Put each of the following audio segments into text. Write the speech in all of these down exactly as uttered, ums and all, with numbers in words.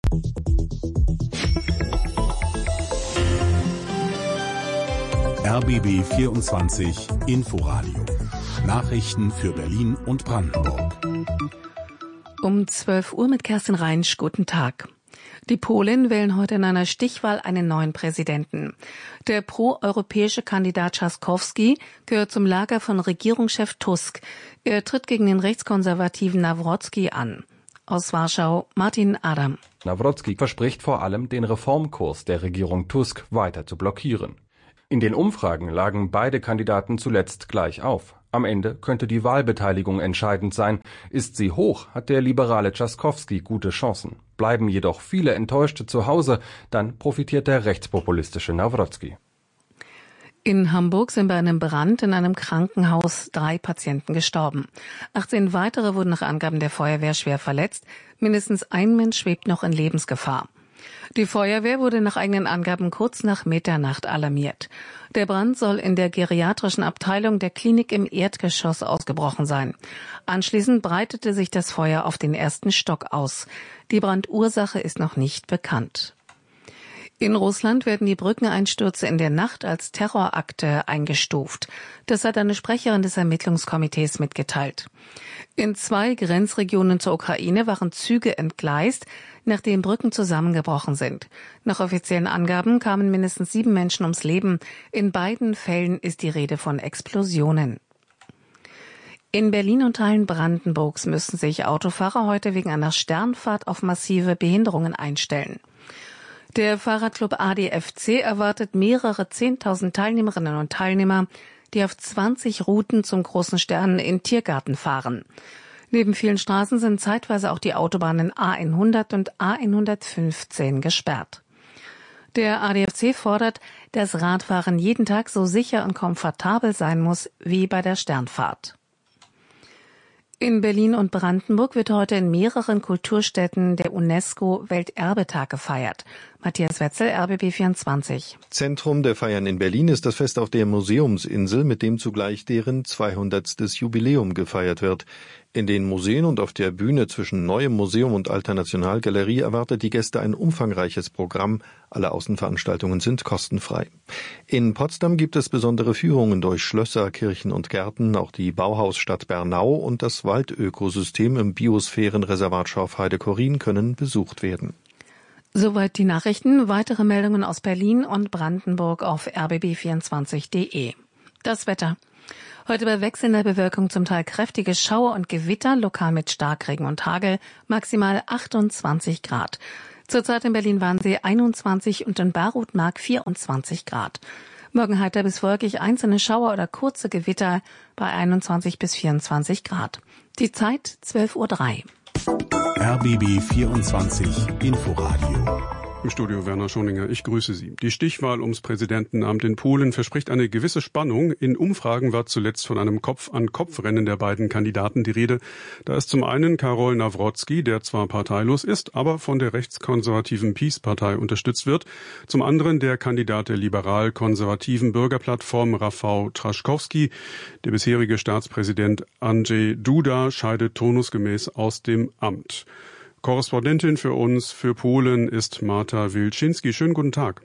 R B B vierundzwanzig Inforadio. Nachrichten für Berlin und Brandenburg. Um zwölf Uhr mit Kerstin Reinsch. Guten Tag. Die Polen wählen heute in einer Stichwahl einen neuen Präsidenten. Der proeuropäische Kandidat Trzaskowski gehört zum Lager von Regierungschef Tusk. Er tritt gegen den rechtskonservativen Nawrocki an. Aus Warschau Martin Adam. Nawrocki verspricht vor allem, den Reformkurs der Regierung Tusk weiter zu blockieren. In den Umfragen lagen beide Kandidaten zuletzt gleich auf. Am Ende könnte die Wahlbeteiligung entscheidend sein. Ist sie hoch, hat der liberale Trzaskowski gute Chancen. Bleiben jedoch viele Enttäuschte zu Hause, dann profitiert der rechtspopulistische Nawrocki. In Hamburg sind bei einem Brand in einem Krankenhaus drei Patienten gestorben. achtzehn weitere wurden nach Angaben der Feuerwehr schwer verletzt. Mindestens ein Mensch schwebt noch in Lebensgefahr. Die Feuerwehr wurde nach eigenen Angaben kurz nach Mitternacht alarmiert. Der Brand soll in der geriatrischen Abteilung der Klinik im Erdgeschoss ausgebrochen sein. Anschließend breitete sich das Feuer auf den ersten Stock aus. Die Brandursache ist noch nicht bekannt. In Russland werden die Brückeneinstürze in der Nacht als Terrorakte eingestuft. Das hat eine Sprecherin des Ermittlungskomitees mitgeteilt. In zwei Grenzregionen zur Ukraine waren Züge entgleist, nachdem Brücken zusammengebrochen sind. Nach offiziellen Angaben kamen mindestens sieben Menschen ums Leben. In beiden Fällen ist die Rede von Explosionen. In Berlin und Teilen Brandenburgs müssen sich Autofahrer heute wegen einer Sternfahrt auf massive Behinderungen einstellen. Der Fahrradclub A D F C erwartet mehrere Zehntausend Teilnehmerinnen und Teilnehmer, die auf zwanzig Routen zum Großen Stern in Tiergarten fahren. Neben vielen Straßen sind zeitweise auch die Autobahnen A hundert und A hundertfünfzehn gesperrt. Der A D F C fordert, dass Radfahren jeden Tag so sicher und komfortabel sein muss wie bei der Sternfahrt. In Berlin und Brandenburg wird heute in mehreren Kulturstätten der UNESCO-Welterbetag gefeiert. Matthias Wetzel, R B B vierundzwanzig. Zentrum der Feiern in Berlin ist das Fest auf der Museumsinsel, mit dem zugleich deren zweihundertstes Jubiläum gefeiert wird. In den Museen und auf der Bühne zwischen Neuem Museum und Alter Nationalgalerie erwartet die Gäste ein umfangreiches Programm. Alle Außenveranstaltungen sind kostenfrei. In Potsdam gibt es besondere Führungen durch Schlösser, Kirchen und Gärten. Auch die Bauhausstadt Bernau und das Waldökosystem im Biosphärenreservat Schorfheide-Chorin können besucht werden. Soweit die Nachrichten. Weitere Meldungen aus Berlin und Brandenburg auf r b b vierundzwanzig punkt d e. Das Wetter. Heute bei wechselnder Bewölkung zum Teil kräftige Schauer und Gewitter, lokal mit Starkregen und Hagel, maximal achtundzwanzig Grad. Zurzeit in Berlin-Wannsee einundzwanzig und in Barutmark vierundzwanzig Grad. Morgen heiter bis wolkig, einzelne Schauer oder kurze Gewitter bei einundzwanzig bis vierundzwanzig Grad. Die Zeit zwölf Uhr drei. R B B vierundzwanzig Inforadio. Im Studio Werner Schoninger, ich grüße Sie. Die Stichwahl ums Präsidentenamt in Polen verspricht eine gewisse Spannung. In Umfragen war zuletzt von einem Kopf-an-Kopf-Rennen der beiden Kandidaten die Rede. Da ist zum einen Karol Nawrocki, der zwar parteilos ist, aber von der rechtskonservativen PiS-Partei unterstützt wird. Zum anderen der Kandidat der liberal-konservativen Bürgerplattform Rafał Trzaskowski. Der bisherige Staatspräsident Andrzej Duda scheidet turnusgemäß aus dem Amt. Korrespondentin für uns für Polen ist Marta Wilczynski. Schönen guten Tag.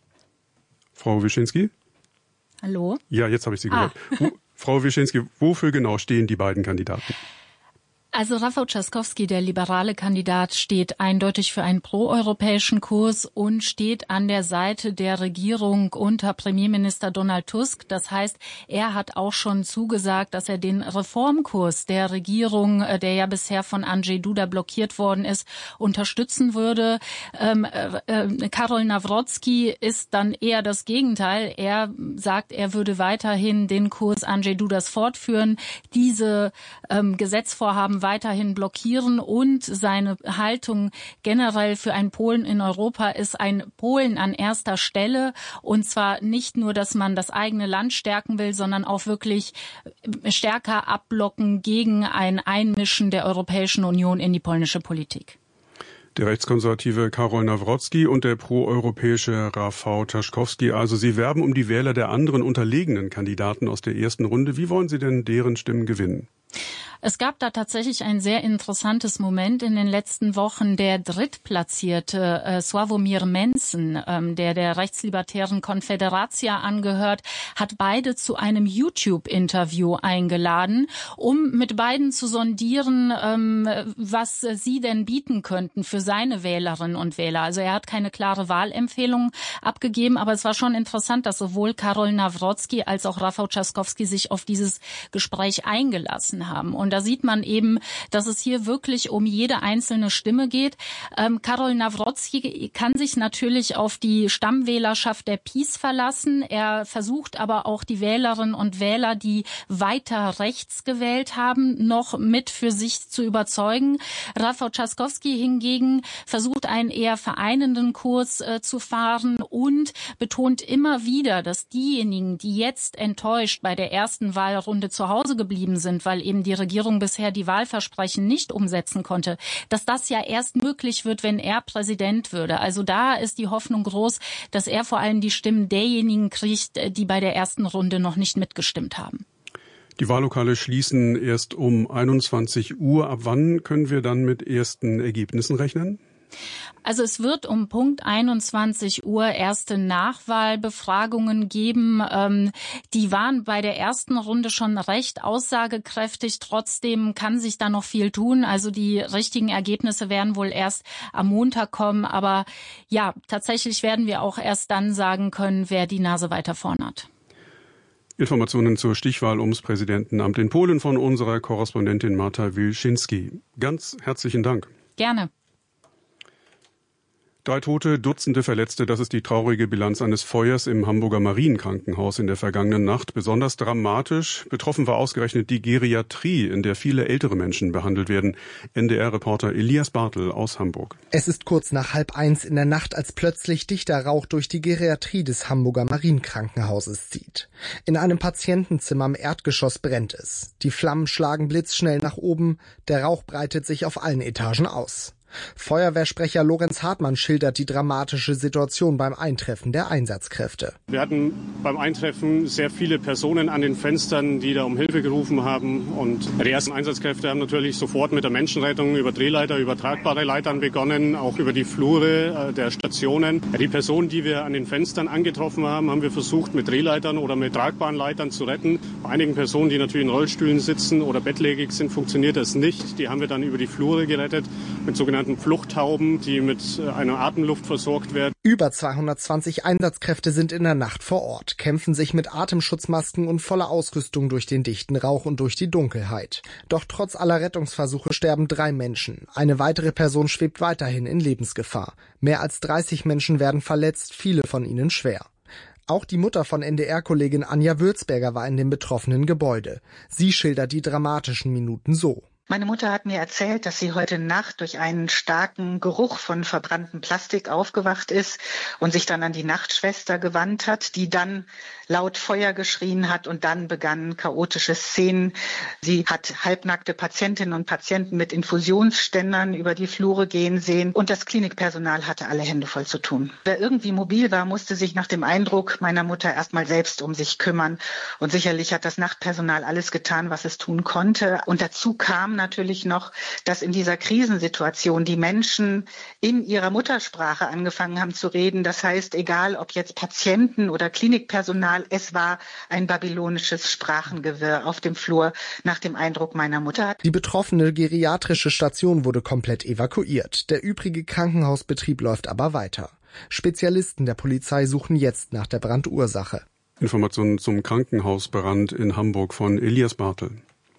Frau Wilczynski? Hallo? Ja, jetzt habe ich Sie ah. gehört. Frau Wilczynski, wofür genau stehen die beiden Kandidaten? Also Rafał Trzaskowski, der liberale Kandidat, steht eindeutig für einen proeuropäischen Kurs und steht an der Seite der Regierung unter Premierminister Donald Tusk. Das heißt, er hat auch schon zugesagt, dass er den Reformkurs der Regierung, der ja bisher von Andrzej Duda blockiert worden ist, unterstützen würde. Ähm, äh, Karol Nawrocki ist dann eher das Gegenteil. Er sagt, er würde weiterhin den Kurs Andrzej Dudas fortführen, diese ähm, Gesetzvorhaben weiterhin blockieren und seine Haltung generell für ein Polen in Europa ist ein Polen an erster Stelle, und zwar nicht nur, dass man das eigene Land stärken will, sondern auch wirklich stärker abblocken gegen ein Einmischen der Europäischen Union in die polnische Politik. Der rechtskonservative Karol Nawrocki und der proeuropäische Rafał Trzaskowski. Also Sie werben um die Wähler der anderen unterlegenen Kandidaten aus der ersten Runde. Wie wollen Sie denn deren Stimmen gewinnen? Es gab da tatsächlich ein sehr interessantes Moment in den letzten Wochen. Der drittplatzierte äh, Sławomir Mencen, ähm, der der rechtslibertären Konfederacja angehört, hat beide zu einem YouTube-Interview eingeladen, um mit beiden zu sondieren, ähm, was sie denn bieten könnten für seine Wählerinnen und Wähler. Also er hat keine klare Wahlempfehlung abgegeben, aber es war schon interessant, dass sowohl Karol Nawrocki als auch Rafał Trzaskowski sich auf dieses Gespräch eingelassen haben. Und da sieht man eben, dass es hier wirklich um jede einzelne Stimme geht. Ähm, Karol Nawrocki kann sich natürlich auf die Stammwählerschaft der PiS verlassen. Er versucht aber auch die Wählerinnen und Wähler, die weiter rechts gewählt haben, noch mit für sich zu überzeugen. Rafał Trzaskowski hingegen versucht einen eher vereinenden Kurs äh, zu fahren und betont immer wieder, dass diejenigen, die jetzt enttäuscht bei der ersten Wahlrunde zu Hause geblieben sind, weil eben die Regierung bisher die Wahlversprechen nicht umsetzen konnte, dass das ja erst möglich wird, wenn er Präsident würde. Also da ist die Hoffnung groß, dass er vor allem die Stimmen derjenigen kriegt, die bei der ersten Runde noch nicht mitgestimmt haben. Die Wahllokale schließen erst um einundzwanzig Uhr. Ab wann können wir dann mit ersten Ergebnissen rechnen? Also es wird um Punkt einundzwanzig Uhr erste Nachwahlbefragungen geben. Ähm, die waren bei der ersten Runde schon recht aussagekräftig. Trotzdem kann sich da noch viel tun. Also die richtigen Ergebnisse werden wohl erst am Montag kommen. Aber ja, tatsächlich werden wir auch erst dann sagen können, wer die Nase weiter vorn hat. Informationen zur Stichwahl ums Präsidentenamt in Polen von unserer Korrespondentin Marta Wilczynski. Ganz herzlichen Dank. Gerne. Drei Tote, Dutzende Verletzte, das ist die traurige Bilanz eines Feuers im Hamburger Marienkrankenhaus in der vergangenen Nacht. Besonders dramatisch. Betroffen war ausgerechnet die Geriatrie, in der viele ältere Menschen behandelt werden. N D R-Reporter Elias Bartel aus Hamburg. Es ist kurz nach halb eins in der Nacht, als plötzlich dichter Rauch durch die Geriatrie des Hamburger Marienkrankenhauses zieht. In einem Patientenzimmer im Erdgeschoss brennt es. Die Flammen schlagen blitzschnell nach oben. Der Rauch breitet sich auf allen Etagen aus. Feuerwehrsprecher Lorenz Hartmann schildert die dramatische Situation beim Eintreffen der Einsatzkräfte. Wir hatten beim Eintreffen sehr viele Personen an den Fenstern, die da um Hilfe gerufen haben. Und die ersten Einsatzkräfte haben natürlich sofort mit der Menschenrettung über Drehleiter, über tragbare Leitern begonnen, auch über die Flure der Stationen. Die Personen, die wir an den Fenstern angetroffen haben, haben wir versucht, mit Drehleitern oder mit tragbaren Leitern zu retten. Bei einigen Personen, die natürlich in Rollstühlen sitzen oder bettlägerig sind, funktioniert das nicht. Die haben wir dann über die Flure gerettet mit sogenannten Fluchthauben, die mit einer Atemluft versorgt werden. Über zweihundertzwanzig Einsatzkräfte sind in der Nacht vor Ort, kämpfen sich mit Atemschutzmasken und voller Ausrüstung durch den dichten Rauch und durch die Dunkelheit. Doch trotz aller Rettungsversuche sterben drei Menschen. Eine weitere Person schwebt weiterhin in Lebensgefahr. Mehr als dreißig Menschen werden verletzt, viele von ihnen schwer. Auch die Mutter von N D R-Kollegin Anja Würzberger war in dem betroffenen Gebäude. Sie schildert die dramatischen Minuten so. Meine Mutter hat mir erzählt, dass sie heute Nacht durch einen starken Geruch von verbranntem Plastik aufgewacht ist und sich dann an die Nachtschwester gewandt hat, die dann laut Feuer geschrien hat und dann begannen chaotische Szenen. Sie hat halbnackte Patientinnen und Patienten mit Infusionsständern über die Flure gehen sehen und das Klinikpersonal hatte alle Hände voll zu tun. Wer irgendwie mobil war, musste sich nach dem Eindruck meiner Mutter erstmal selbst um sich kümmern und sicherlich hat das Nachtpersonal alles getan, was es tun konnte. Und dazu kam natürlich noch, dass in dieser Krisensituation die Menschen in ihrer Muttersprache angefangen haben zu reden. Das heißt, egal ob jetzt Patienten oder Klinikpersonal, es war ein babylonisches Sprachengewirr auf dem Flur nach dem Eindruck meiner Mutter. Die betroffene geriatrische Station wurde komplett evakuiert. Der übrige Krankenhausbetrieb läuft aber weiter. Spezialisten der Polizei suchen jetzt nach der Brandursache. Informationen zum Krankenhausbrand in Hamburg von Elias Bartel.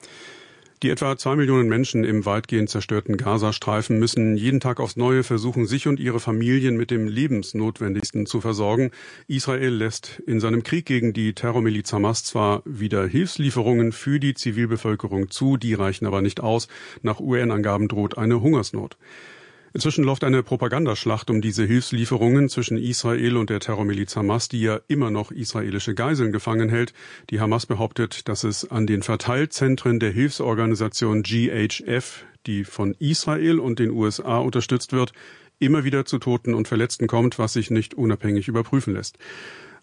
Die etwa zwei Millionen Menschen im weitgehend zerstörten Gazastreifen müssen jeden Tag aufs Neue versuchen, sich und ihre Familien mit dem Lebensnotwendigsten zu versorgen. Israel lässt in seinem Krieg gegen die Terrormiliz Hamas zwar wieder Hilfslieferungen für die Zivilbevölkerung zu, die reichen aber nicht aus. Nach U N-Angaben droht eine Hungersnot. Inzwischen läuft eine Propagandaschlacht um diese Hilfslieferungen zwischen Israel und der Terrormiliz Hamas, die ja immer noch israelische Geiseln gefangen hält. Die Hamas behauptet, dass es an den Verteilzentren der Hilfsorganisation G H F, die von Israel und den U S A unterstützt wird, immer wieder zu Toten und Verletzten kommt, was sich nicht unabhängig überprüfen lässt.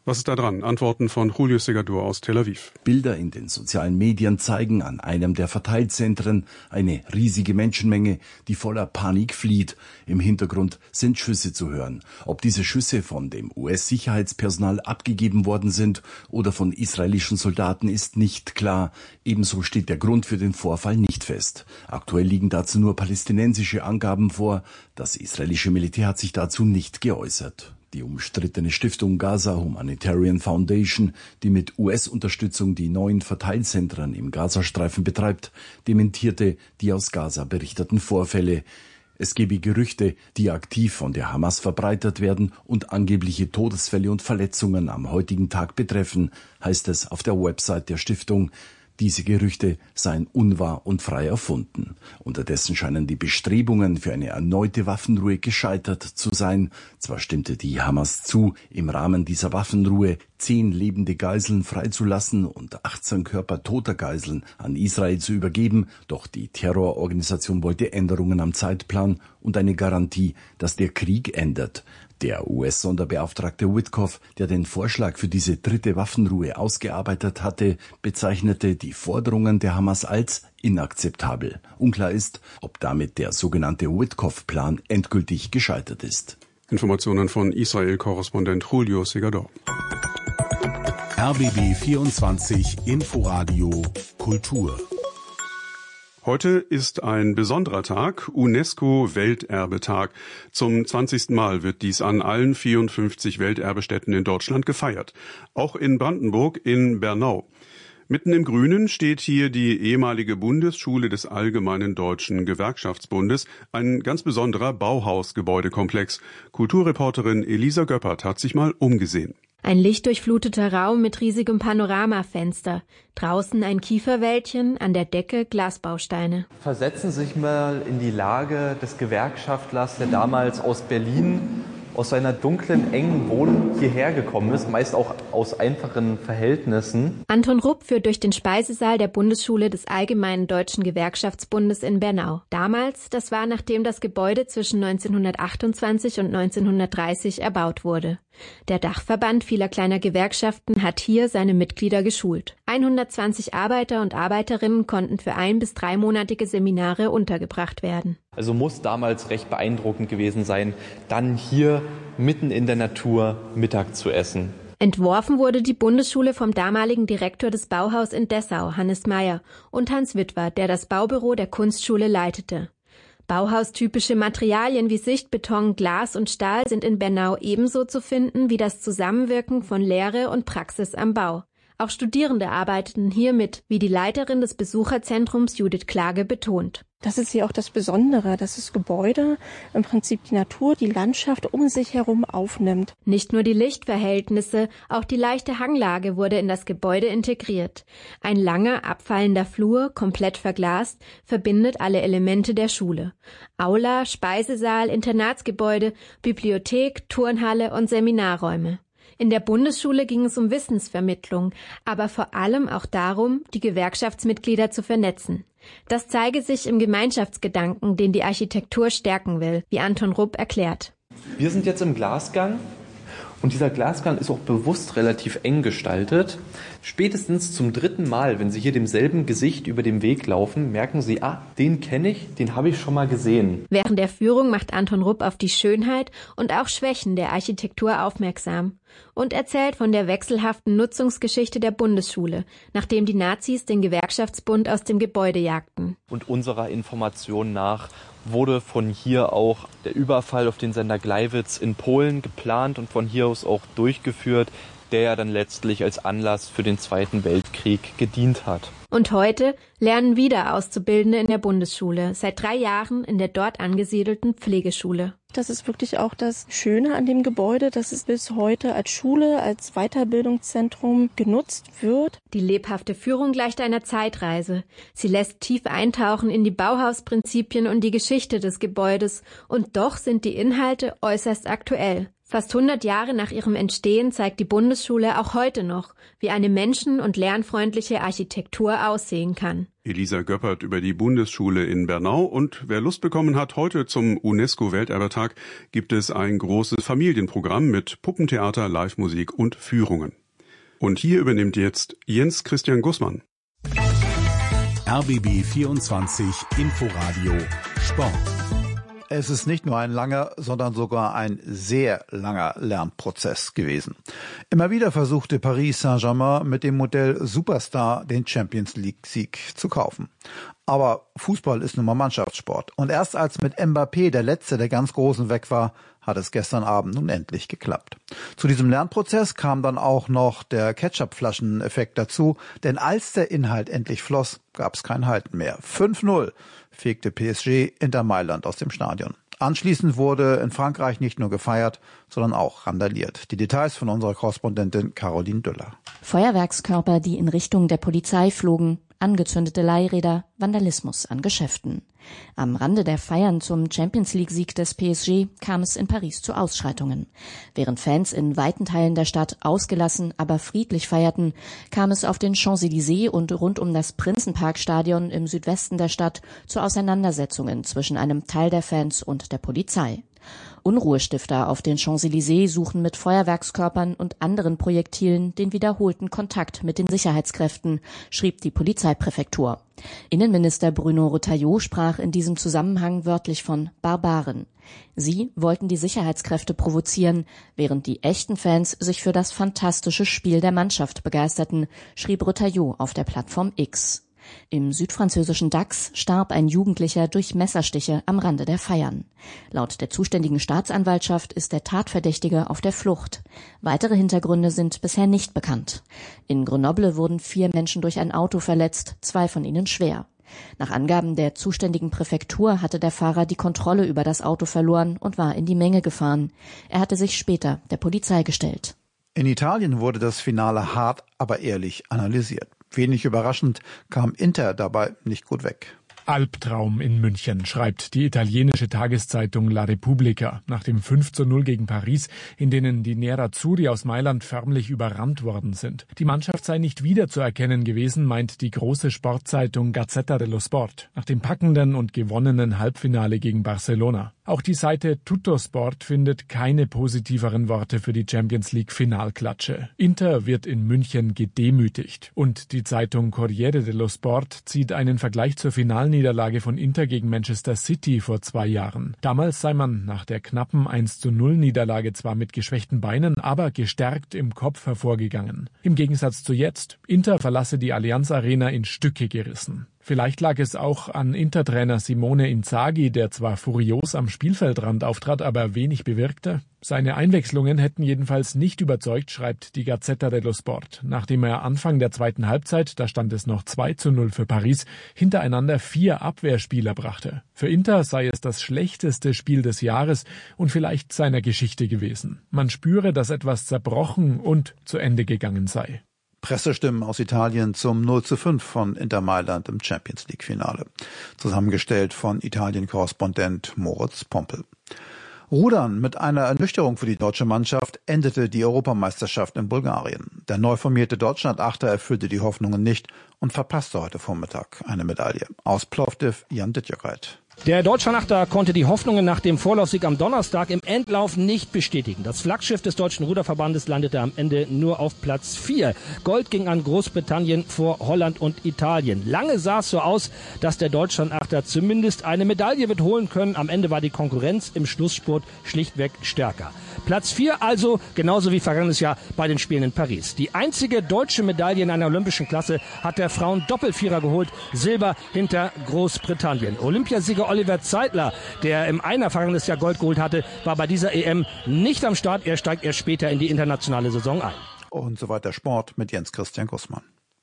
Was ist da dran? Antworten von Julio Segador aus Tel Aviv. Bilder in den sozialen Medien zeigen an einem der Verteilzentren eine riesige Menschenmenge, die voller Panik flieht. Im Hintergrund sind Schüsse zu hören. Ob diese Schüsse von dem U S-Sicherheitspersonal abgegeben worden sind oder von israelischen Soldaten, ist nicht klar. Ebenso steht der Grund für den Vorfall nicht fest. Aktuell liegen dazu nur palästinensische Angaben vor. Das israelische Militär hat sich dazu nicht geäußert. Die umstrittene Stiftung Gaza Humanitarian Foundation, die mit U S-Unterstützung die neuen Verteilzentren im Gazastreifen betreibt, dementierte die aus Gaza berichteten Vorfälle. Es gebe Gerüchte, die aktiv von der Hamas verbreitet werden und angebliche Todesfälle und Verletzungen am heutigen Tag betreffen, heißt es auf der Website der Stiftung. Diese Gerüchte seien unwahr und frei erfunden. Unterdessen scheinen die Bestrebungen für eine erneute Waffenruhe gescheitert zu sein. Zwar stimmte die Hamas zu, im Rahmen dieser Waffenruhe zehn lebende Geiseln freizulassen und achtzehn Körper toter Geiseln an Israel zu übergeben, doch die Terrororganisation wollte Änderungen am Zeitplan und eine Garantie, dass der Krieg endet. Der U S-Sonderbeauftragte Witkoff, der den Vorschlag für diese dritte Waffenruhe ausgearbeitet hatte, bezeichnete die Forderungen der Hamas als inakzeptabel. Unklar ist, ob damit der sogenannte Witkoff-Plan endgültig gescheitert ist. Informationen von Israel-Korrespondent Julio Segador. R B B vierundzwanzig Inforadio Kultur. Heute ist ein besonderer Tag, UNESCO-Welterbetag. Zum zwanzigsten Mal wird dies an allen vierundfünfzig Welterbestätten in Deutschland gefeiert. Auch in Brandenburg in Bernau. Mitten im Grünen steht hier die ehemalige Bundesschule des Allgemeinen Deutschen Gewerkschaftsbundes, ein ganz besonderer Bauhausgebäudekomplex. Kulturreporterin Elisa Göppert hat sich mal umgesehen. Ein lichtdurchfluteter Raum mit riesigem Panoramafenster. Draußen ein Kieferwäldchen, an der Decke Glasbausteine. Versetzen Sie sich mal in die Lage des Gewerkschaftlers, der damals aus Berlin, aus seiner dunklen, engen Wohnung hierher gekommen ist, meist auch aus einfachen Verhältnissen. Anton Rupp führt durch den Speisesaal der Bundesschule des Allgemeinen Deutschen Gewerkschaftsbundes in Bernau. Damals, das war nachdem das Gebäude zwischen neunzehnhundertachtundzwanzig und neunzehnhundertdreißig erbaut wurde. Der Dachverband vieler kleiner Gewerkschaften hat hier seine Mitglieder geschult. hundertzwanzig Arbeiter und Arbeiterinnen konnten für ein- bis dreimonatige Seminare untergebracht werden. Also muss damals recht beeindruckend gewesen sein, dann hier mitten in der Natur Mittag zu essen. Entworfen wurde die Bundesschule vom damaligen Direktor des Bauhaus in Dessau, Hannes Meyer, und Hans Witwer, der das Baubüro der Kunstschule leitete. Bauhaustypische Materialien wie Sichtbeton, Glas und Stahl sind in Bernau ebenso zu finden wie das Zusammenwirken von Lehre und Praxis am Bau. Auch Studierende arbeiteten hier mit, wie die Leiterin des Besucherzentrums Judith Klage betont. Das ist hier auch das Besondere, dass das Gebäude im Prinzip die Natur, die Landschaft um sich herum aufnimmt. Nicht nur die Lichtverhältnisse, auch die leichte Hanglage wurde in das Gebäude integriert. Ein langer, abfallender Flur, komplett verglast, verbindet alle Elemente der Schule. Aula, Speisesaal, Internatsgebäude, Bibliothek, Turnhalle und Seminarräume. In der Bundesschule ging es um Wissensvermittlung, aber vor allem auch darum, die Gewerkschaftsmitglieder zu vernetzen. Das zeige sich im Gemeinschaftsgedanken, den die Architektur stärken will, wie Anton Rupp erklärt. Wir sind jetzt im Glasgang. Und dieser Glasgang ist auch bewusst relativ eng gestaltet. Spätestens zum dritten Mal, wenn Sie hier demselben Gesicht über den Weg laufen, merken Sie, ah, den kenne ich, den habe ich schon mal gesehen. Während der Führung macht Anton Rupp auf die Schönheit und auch Schwächen der Architektur aufmerksam und erzählt von der wechselhaften Nutzungsgeschichte der Bundesschule, nachdem die Nazis den Gewerkschaftsbund aus dem Gebäude jagten. Und unserer Information nach wurde von hier auch der Überfall auf den Sender Gleiwitz in Polen geplant und von hier aus auch durchgeführt, der ja dann letztlich als Anlass für den Zweiten Weltkrieg gedient hat. Und heute lernen wieder Auszubildende in der Bundesschule, seit drei Jahren in der dort angesiedelten Pflegeschule. Das ist wirklich auch das Schöne an dem Gebäude, dass es bis heute als Schule, als Weiterbildungszentrum genutzt wird. Die lebhafte Führung gleicht einer Zeitreise. Sie lässt tief eintauchen in die Bauhausprinzipien und die Geschichte des Gebäudes. Und doch sind die Inhalte äußerst aktuell. Fast hundert Jahre nach ihrem Entstehen zeigt die Bundesschule auch heute noch, wie eine menschen- und lernfreundliche Architektur aussehen kann. Elisa Göppert über die Bundesschule in Bernau. Und wer Lust bekommen hat, heute zum UNESCO-Welterbetag gibt es ein großes Familienprogramm mit Puppentheater, Live-Musik und Führungen. Und hier übernimmt jetzt Jens Christian Gussmann. R B B vierundzwanzig Inforadio Sport. Es ist nicht nur ein langer, sondern sogar ein sehr langer Lernprozess gewesen. Immer wieder versuchte Paris Saint-Germain mit dem Modell Superstar den Champions-League-Sieg zu kaufen. Aber Fußball ist nun mal Mannschaftssport. Und erst als mit Mbappé der Letzte der ganz Großen weg war, hat es gestern Abend nun endlich geklappt. Zu diesem Lernprozess kam dann auch noch der Ketchup-Flaschen-Effekt dazu, denn als der Inhalt endlich floss, gab es kein Halten mehr. fünf null fegte P S G Inter Mailand aus dem Stadion. Anschließend wurde in Frankreich nicht nur gefeiert, sondern auch randaliert. Die Details von unserer Korrespondentin Caroline Düller. Feuerwerkskörper, die in Richtung der Polizei flogen, angezündete Leihräder, Vandalismus an Geschäften. Am Rande der Feiern zum Champions-League-Sieg des P S G kam es in Paris zu Ausschreitungen. Während Fans in weiten Teilen der Stadt ausgelassen, aber friedlich feierten, kam es auf den Champs-Élysées und rund um das Prinzenparkstadion im Südwesten der Stadt zu Auseinandersetzungen zwischen einem Teil der Fans und der Polizei. Unruhestifter auf den Champs-Élysées suchen mit Feuerwerkskörpern und anderen Projektilen den wiederholten Kontakt mit den Sicherheitskräften, schrieb die Polizeipräfektur. Innenminister Bruno Retailleau sprach in diesem Zusammenhang wörtlich von Barbaren. Sie wollten die Sicherheitskräfte provozieren, während die echten Fans sich für das fantastische Spiel der Mannschaft begeisterten, schrieb Retailleau auf der Plattform X. Im südfranzösischen Dax starb ein Jugendlicher durch Messerstiche am Rande der Feiern. Laut der zuständigen Staatsanwaltschaft ist der Tatverdächtige auf der Flucht. Weitere Hintergründe sind bisher nicht bekannt. In Grenoble wurden vier Menschen durch ein Auto verletzt, zwei von ihnen schwer. Nach Angaben der zuständigen Präfektur hatte der Fahrer die Kontrolle über das Auto verloren und war in die Menge gefahren. Er hatte sich später der Polizei gestellt. In Italien wurde das Finale hart, aber ehrlich analysiert. Wenig überraschend kam Inter dabei nicht gut weg. Albtraum in München, schreibt die italienische Tageszeitung La Repubblica nach dem fünf zu null gegen Paris, in denen die Nerazzurri aus Mailand förmlich überrannt worden sind. Die Mannschaft sei nicht wiederzuerkennen gewesen, meint die große Sportzeitung Gazzetta dello Sport nach dem packenden und gewonnenen Halbfinale gegen Barcelona. Auch die Seite Tuttosport findet keine positiveren Worte für die Champions-League-Finalklatsche. Inter wird in München gedemütigt. Und die Zeitung Corriere dello Sport zieht einen Vergleich zur Finalniederlage von Inter gegen Manchester City vor zwei Jahren. Damals sei man nach der knappen eins zu null Niederlage zwar mit geschwächten Beinen, aber gestärkt im Kopf hervorgegangen. Im Gegensatz zu jetzt, Inter verlasse die Allianz Arena in Stücke gerissen. Vielleicht lag es auch an Inter-Trainer Simone Inzaghi, der zwar furios am Spielfeldrand auftrat, aber wenig bewirkte. Seine Einwechslungen hätten jedenfalls nicht überzeugt, schreibt die Gazzetta dello Sport, nachdem er Anfang der zweiten Halbzeit, da stand es noch zwei zu null für Paris, hintereinander vier Abwehrspieler brachte. Für Inter sei es das schlechteste Spiel des Jahres und vielleicht seiner Geschichte gewesen. Man spüre, dass etwas zerbrochen und zu Ende gegangen sei. Pressestimmen aus Italien zum null zu fünf von Inter Mailand im Champions-League-Finale. Zusammengestellt von Italien-Korrespondent Moritz Pompel. Rudern mit einer Ernüchterung für die deutsche Mannschaft endete die Europameisterschaft in Bulgarien. Der neu formierte Deutschland-Achter erfüllte die Hoffnungen nicht und verpasste heute Vormittag eine Medaille. Aus Plovdiv Jan Dittjokrath. Der Deutschlandachter konnte die Hoffnungen nach dem Vorlaufsieg am Donnerstag im Endlauf nicht bestätigen. Das Flaggschiff des Deutschen Ruderverbandes landete am Ende nur auf Platz vier. Gold ging an Großbritannien vor Holland und Italien. Lange sah es so aus, dass der Deutschlandachter zumindest eine Medaille wird holen können. Am Ende war die Konkurrenz im Schlussspurt schlichtweg stärker. Platz vier also, genauso wie vergangenes Jahr bei den Spielen in Paris. Die einzige deutsche Medaille in einer olympischen Klasse hat der Frauen-Doppelvierer geholt. Silber hinter Großbritannien. Olympiasieger Oliver Zeitler, der im Einer vergangenes Jahr Gold geholt hatte, war bei dieser E M nicht am Start. Er steigt erst später in die internationale Saison ein. Und so weiter Sport mit Jens Christian Gussmann.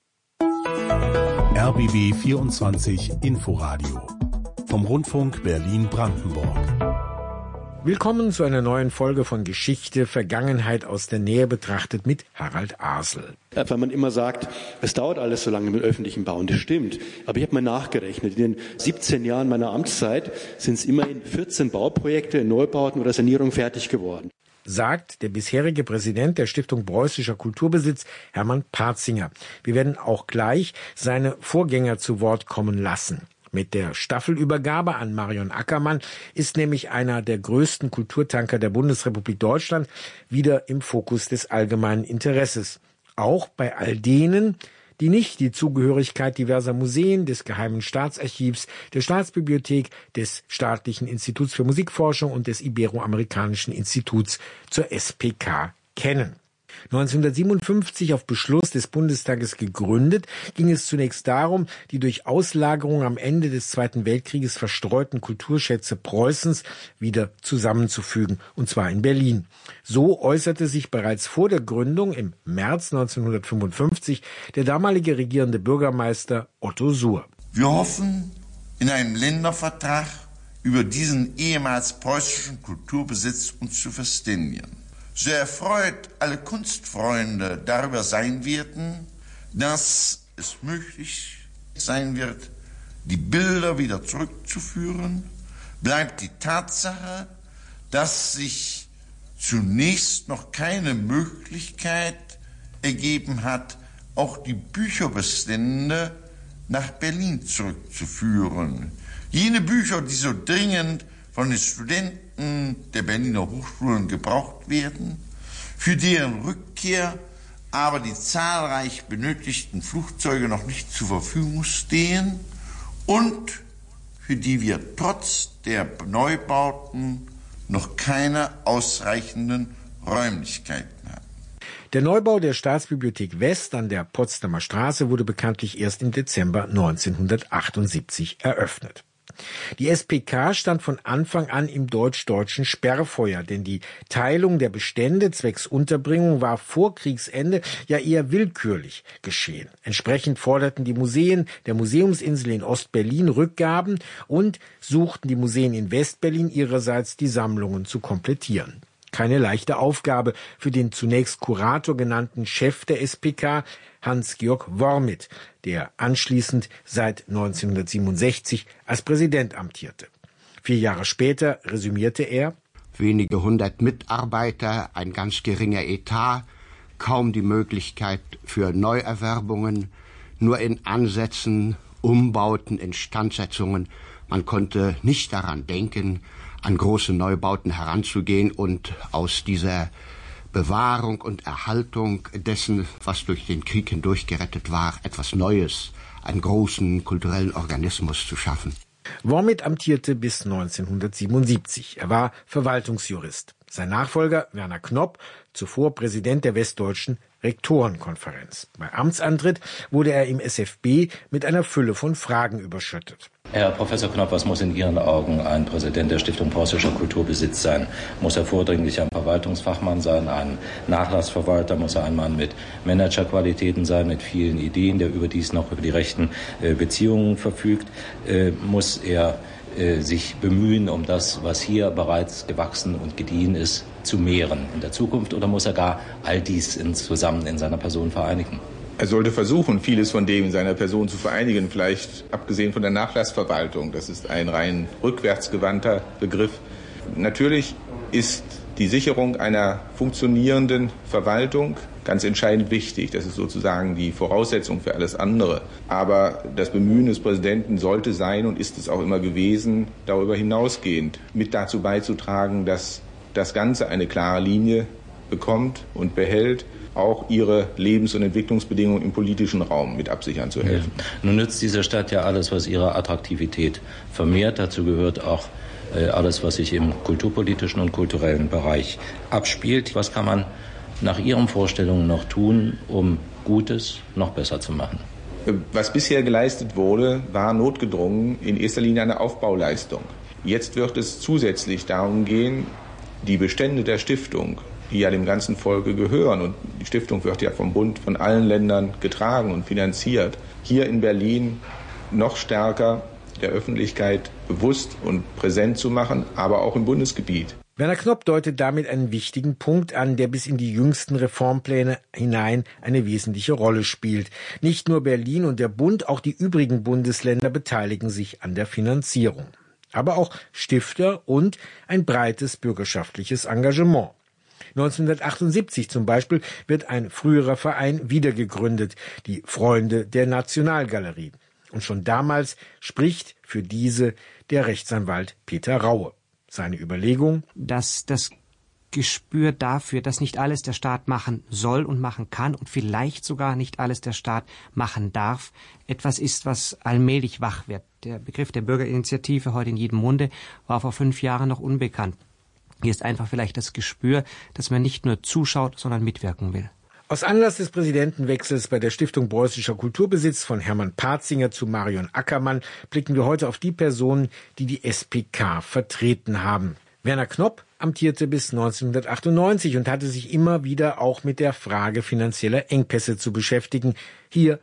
R B B vierundzwanzig Inforadio vom Rundfunk Berlin-Brandenburg. Willkommen zu einer neuen Folge von Geschichte, Vergangenheit aus der Nähe betrachtet mit Harald Asel. Weil man immer sagt, es dauert alles so lange mit öffentlichem Bauen, das stimmt. Aber ich habe mal nachgerechnet, in den siebzehn Jahren meiner Amtszeit sind es immerhin vierzehn Bauprojekte, Neubauten oder Sanierung fertig geworden. sagt der bisherige Präsident der Stiftung Preußischer Kulturbesitz, Hermann Partzinger. Wir werden auch gleich seine Vorgänger zu Wort kommen lassen. Mit der Staffelübergabe an Marion Ackermann ist nämlich einer der größten Kulturtanker der Bundesrepublik Deutschland wieder im Fokus des allgemeinen Interesses. Auch bei all denen, die nicht die Zugehörigkeit diverser Museen, des Geheimen Staatsarchivs, der Staatsbibliothek, des Staatlichen Instituts für Musikforschung und des Iberoamerikanischen Instituts zur S P K kennen. neunzehnhundertsiebenundfünfzig auf Beschluss des Bundestages gegründet, ging es zunächst darum, die durch Auslagerung am Ende des Zweiten Weltkrieges verstreuten Kulturschätze Preußens wieder zusammenzufügen, und zwar in Berlin. So äußerte sich bereits vor der Gründung im März neunzehnhundertfünfundfünfzig der damalige regierende Bürgermeister Otto Suhr. Wir hoffen, in einem Ländervertrag über diesen ehemals preußischen Kulturbesitz uns zu verständigen. So erfreut alle Kunstfreunde darüber sein werden, dass es möglich sein wird, die Bilder wieder zurückzuführen, bleibt die Tatsache, dass sich zunächst noch keine Möglichkeit ergeben hat, auch die Bücherbestände nach Berlin zurückzuführen. Jene Bücher, die so dringend von den Studenten der Berliner Hochschulen gebraucht werden, für deren Rückkehr aber die zahlreich benötigten Flugzeuge noch nicht zur Verfügung stehen und für die wir trotz der Neubauten noch keine ausreichenden Räumlichkeiten haben. Der Neubau der Staatsbibliothek West an der Potsdamer Straße wurde bekanntlich erst im Dezember neunzehnhundertachtundsiebzig eröffnet. Die S P K stand von Anfang an im deutsch-deutschen Sperrfeuer, denn die Teilung der Bestände zwecks Unterbringung war vor Kriegsende ja eher willkürlich geschehen. Entsprechend forderten die Museen der Museumsinsel in Ostberlin Rückgaben und suchten die Museen in Westberlin ihrerseits die Sammlungen zu komplettieren. Keine leichte Aufgabe für den zunächst Kurator genannten Chef der S P K, Hans-Georg Wormit, der anschließend seit neunzehnhundertsiebenundsechzig als Präsident amtierte. Vier Jahre später resümierte er: Wenige hundert Mitarbeiter, ein ganz geringer Etat, kaum die Möglichkeit für Neuerwerbungen, nur in Ansätzen, Umbauten, Instandsetzungen. Man konnte nicht daran denken, an große Neubauten heranzugehen und aus dieser Bewahrung und Erhaltung dessen, was durch den Krieg hindurch gerettet war, etwas Neues, einen großen kulturellen Organismus zu schaffen. Wormit amtierte bis neunzehnhundertsiebenundsiebzig. Er war Verwaltungsjurist. Sein Nachfolger Werner Knopp, zuvor Präsident der Westdeutschen Rektorenkonferenz. Bei Amtsantritt wurde er im S F B mit einer Fülle von Fragen überschüttet. Herr Professor Knopp, was muss in Ihren Augen ein Präsident der Stiftung Preußischer Kulturbesitz sein? Muss er vordringlich ein Verwaltungsfachmann sein, ein Nachlassverwalter? Muss er ein Mann mit Managerqualitäten sein, mit vielen Ideen, der überdies noch über die rechten äh, Beziehungen verfügt? Äh, muss er äh, sich bemühen, um das, was hier bereits gewachsen und gediehen ist, zu mehren in der Zukunft? Oder muss er gar all dies in, zusammen in seiner Person vereinigen? Er sollte versuchen, vieles von dem in seiner Person zu vereinigen, vielleicht abgesehen von der Nachlassverwaltung. Das ist ein rein rückwärtsgewandter Begriff. Natürlich ist die Sicherung einer funktionierenden Verwaltung ganz entscheidend wichtig. Das ist sozusagen die Voraussetzung für alles andere. Aber das Bemühen des Präsidenten sollte sein und ist es auch immer gewesen, darüber hinausgehend mit dazu beizutragen, dass das Ganze eine klare Linie bekommt und behält, auch ihre Lebens- und Entwicklungsbedingungen im politischen Raum mit absichern zu helfen. Ja. Nun nützt dieser Stadt ja alles, was ihre Attraktivität vermehrt. Dazu gehört auch äh, alles, was sich im kulturpolitischen und kulturellen Bereich abspielt. Was kann man nach Ihren Vorstellungen noch tun, um Gutes noch besser zu machen? Was bisher geleistet wurde, war notgedrungen in erster Linie eine Aufbauleistung. Jetzt wird es zusätzlich darum gehen, die Bestände der Stiftung, die ja dem ganzen Volke gehören, und die Stiftung wird ja vom Bund von allen Ländern getragen und finanziert, hier in Berlin noch stärker der Öffentlichkeit bewusst und präsent zu machen, aber auch im Bundesgebiet. Werner Knopp deutet damit einen wichtigen Punkt an, der bis in die jüngsten Reformpläne hinein eine wesentliche Rolle spielt. Nicht nur Berlin und der Bund, auch die übrigen Bundesländer beteiligen sich an der Finanzierung. Aber auch Stifter und ein breites bürgerschaftliches Engagement. neunzehnhundertachtundsiebzig zum Beispiel wird ein früherer Verein wiedergegründet, die Freunde der Nationalgalerie. Und schon damals spricht für diese der Rechtsanwalt Peter Raue. Seine Überlegung: Dass das Gespür dafür, dass nicht alles der Staat machen soll und machen kann und vielleicht sogar nicht alles der Staat machen darf, etwas ist, was allmählich wach wird. Der Begriff der Bürgerinitiative, heute in jedem Munde, war vor fünf Jahren noch unbekannt. Hier ist einfach vielleicht das Gespür, dass man nicht nur zuschaut, sondern mitwirken will. Aus Anlass des Präsidentenwechsels bei der Stiftung Preußischer Kulturbesitz von Hermann Patzinger zu Marion Ackermann blicken wir heute auf die Personen, die die S P K vertreten haben. Werner Knopp amtierte bis neunzehnhundertachtundneunzig und hatte sich immer wieder auch mit der Frage finanzieller Engpässe zu beschäftigen, hier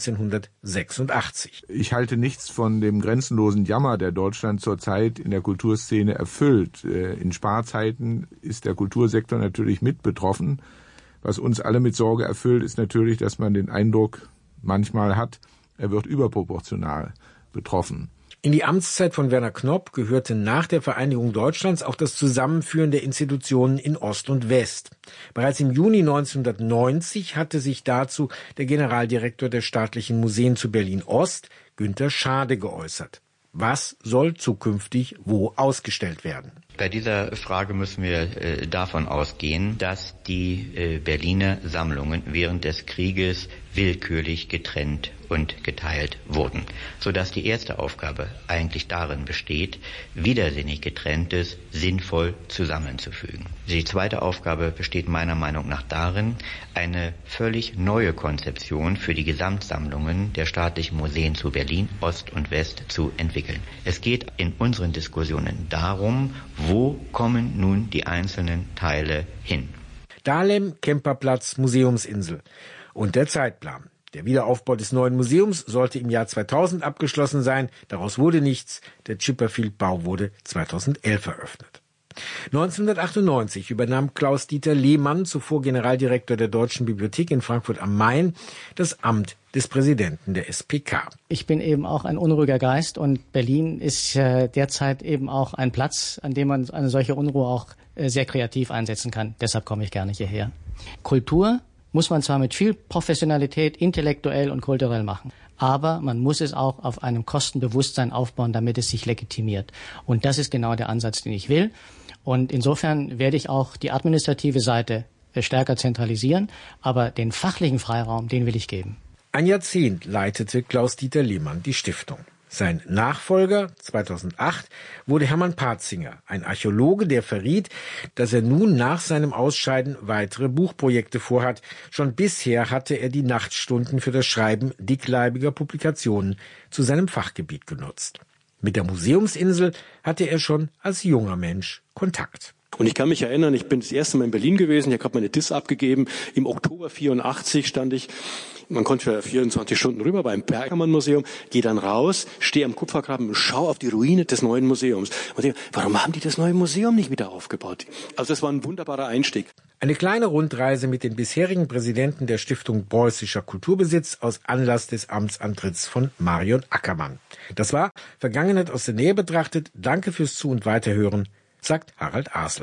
neunzehnhundertsechsundachtzig. Ich halte nichts von dem grenzenlosen Jammer, der Deutschland zurzeit in der Kulturszene erfüllt. In Sparzeiten ist der Kultursektor natürlich mit betroffen. Was uns alle mit Sorge erfüllt, ist natürlich, dass man den Eindruck manchmal hat, er wird überproportional betroffen. In die Amtszeit von Werner Knopp gehörte nach der Vereinigung Deutschlands auch das Zusammenführen der Institutionen in Ost und West. Bereits im Juni neunzehnhundertneunzig hatte sich dazu der Generaldirektor der Staatlichen Museen zu Berlin-Ost, Günter Schade, geäußert. Was soll zukünftig wo ausgestellt werden? Bei dieser Frage müssen wir äh, davon ausgehen, dass die äh, Berliner Sammlungen während des Krieges willkürlich getrennt und geteilt wurden, sodass die erste Aufgabe eigentlich darin besteht, widersinnig Getrenntes sinnvoll zusammenzufügen. Die zweite Aufgabe besteht meiner Meinung nach darin, eine völlig neue Konzeption für die Gesamtsammlungen der staatlichen Museen zu Berlin, Ost und West zu entwickeln. Es geht in unseren Diskussionen darum, wo kommen nun die einzelnen Teile hin? Dahlem, Kemperplatz, Museumsinsel. Und der Zeitplan. Der Wiederaufbau des neuen Museums sollte im Jahr zweitausend abgeschlossen sein. Daraus wurde nichts. Der Chipperfield-Bau wurde zweitausendelf eröffnet. neunzehnhundertachtundneunzig übernahm Klaus-Dieter Lehmann, zuvor Generaldirektor der Deutschen Bibliothek in Frankfurt am Main, das Amt des Präsidenten der S P K. Ich bin eben auch ein unruhiger Geist und Berlin ist äh, derzeit eben auch ein Platz, an dem man eine solche Unruhe auch äh, sehr kreativ einsetzen kann. Deshalb komme ich gerne hierher. Kultur muss man zwar mit viel Professionalität intellektuell und kulturell machen, aber man muss es auch auf einem Kostenbewusstsein aufbauen, damit es sich legitimiert. Und das ist genau der Ansatz, den ich will. Und insofern werde ich auch die administrative Seite stärker zentralisieren, aber den fachlichen Freiraum, den will ich geben. Ein Jahrzehnt leitete Klaus-Dieter Lehmann die Stiftung. Sein Nachfolger zweitausendacht wurde Hermann Patzinger, ein Archäologe, der verriet, dass er nun nach seinem Ausscheiden weitere Buchprojekte vorhat. Schon bisher hatte er die Nachtstunden für das Schreiben dickleibiger Publikationen zu seinem Fachgebiet genutzt. Mit der Museumsinsel hatte er schon als junger Mensch Kontakt. Und ich kann mich erinnern, ich bin das erste Mal in Berlin gewesen, ich habe meine Diss abgegeben. Im Oktober vierundachtzig stand ich, man konnte für vierundzwanzig Stunden rüber beim Pergamon-Museum, gehe dann raus, stehe am Kupfergraben und schaue auf die Ruine des neuen Museums. Und denke, warum haben die das neue Museum nicht wieder aufgebaut? Also das war ein wunderbarer Einstieg. Eine kleine Rundreise mit den bisherigen Präsidenten der Stiftung Preußischer Kulturbesitz aus Anlass des Amtsantritts von Marion Ackermann. Das war Vergangenheit aus der Nähe betrachtet. Danke fürs Zu- und Weiterhören, sagt Harald Asel.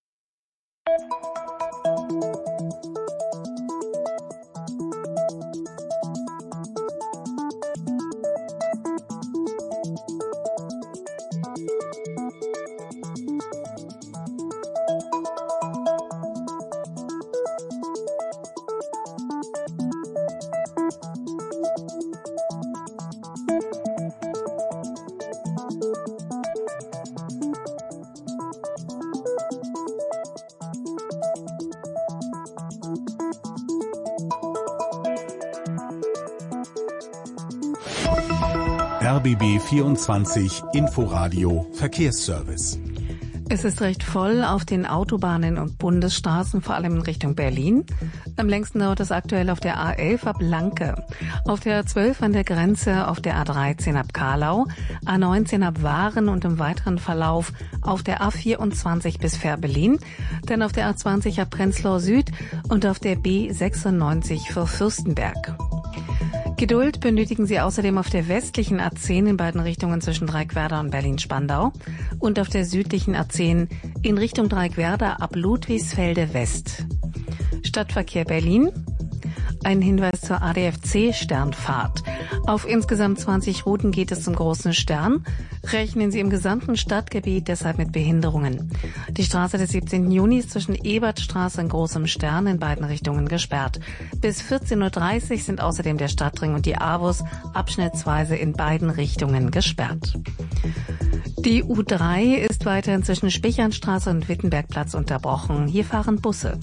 R B B vierundzwanzig Inforadio Verkehrsservice. Es ist recht voll auf den Autobahnen und Bundesstraßen, vor allem in Richtung Berlin. Am längsten dauert es aktuell auf der A elf ab Lanke, auf der A zwölf an der Grenze, auf der A dreizehn ab Karlau, A neunzehn ab Waren und im weiteren Verlauf auf der A vierundzwanzig bis Fährberlin, dann auf der A zwanzig ab Prenzlau Süd und auf der B sechsundneunzig für Fürstenberg. Geduld benötigen Sie außerdem auf der westlichen A zehn in beiden Richtungen zwischen Dreieckwerder und Berlin-Spandau und auf der südlichen A zehn in Richtung Dreieckwerder ab Ludwigsfelde West. Stadtverkehr Berlin. Ein Hinweis zur A D F C-Sternfahrt. Auf insgesamt zwanzig Routen geht es zum Großen Stern. Rechnen Sie im gesamten Stadtgebiet deshalb mit Behinderungen. Die Straße des siebzehnten Juni ist zwischen Ebertstraße und Großem Stern in beiden Richtungen gesperrt. Bis vierzehn Uhr dreißig sind außerdem der Stadtring und die A-Bus abschnittsweise in beiden Richtungen gesperrt. Die U drei ist weiterhin zwischen Spichernstraße und Wittenbergplatz unterbrochen. Hier fahren Busse.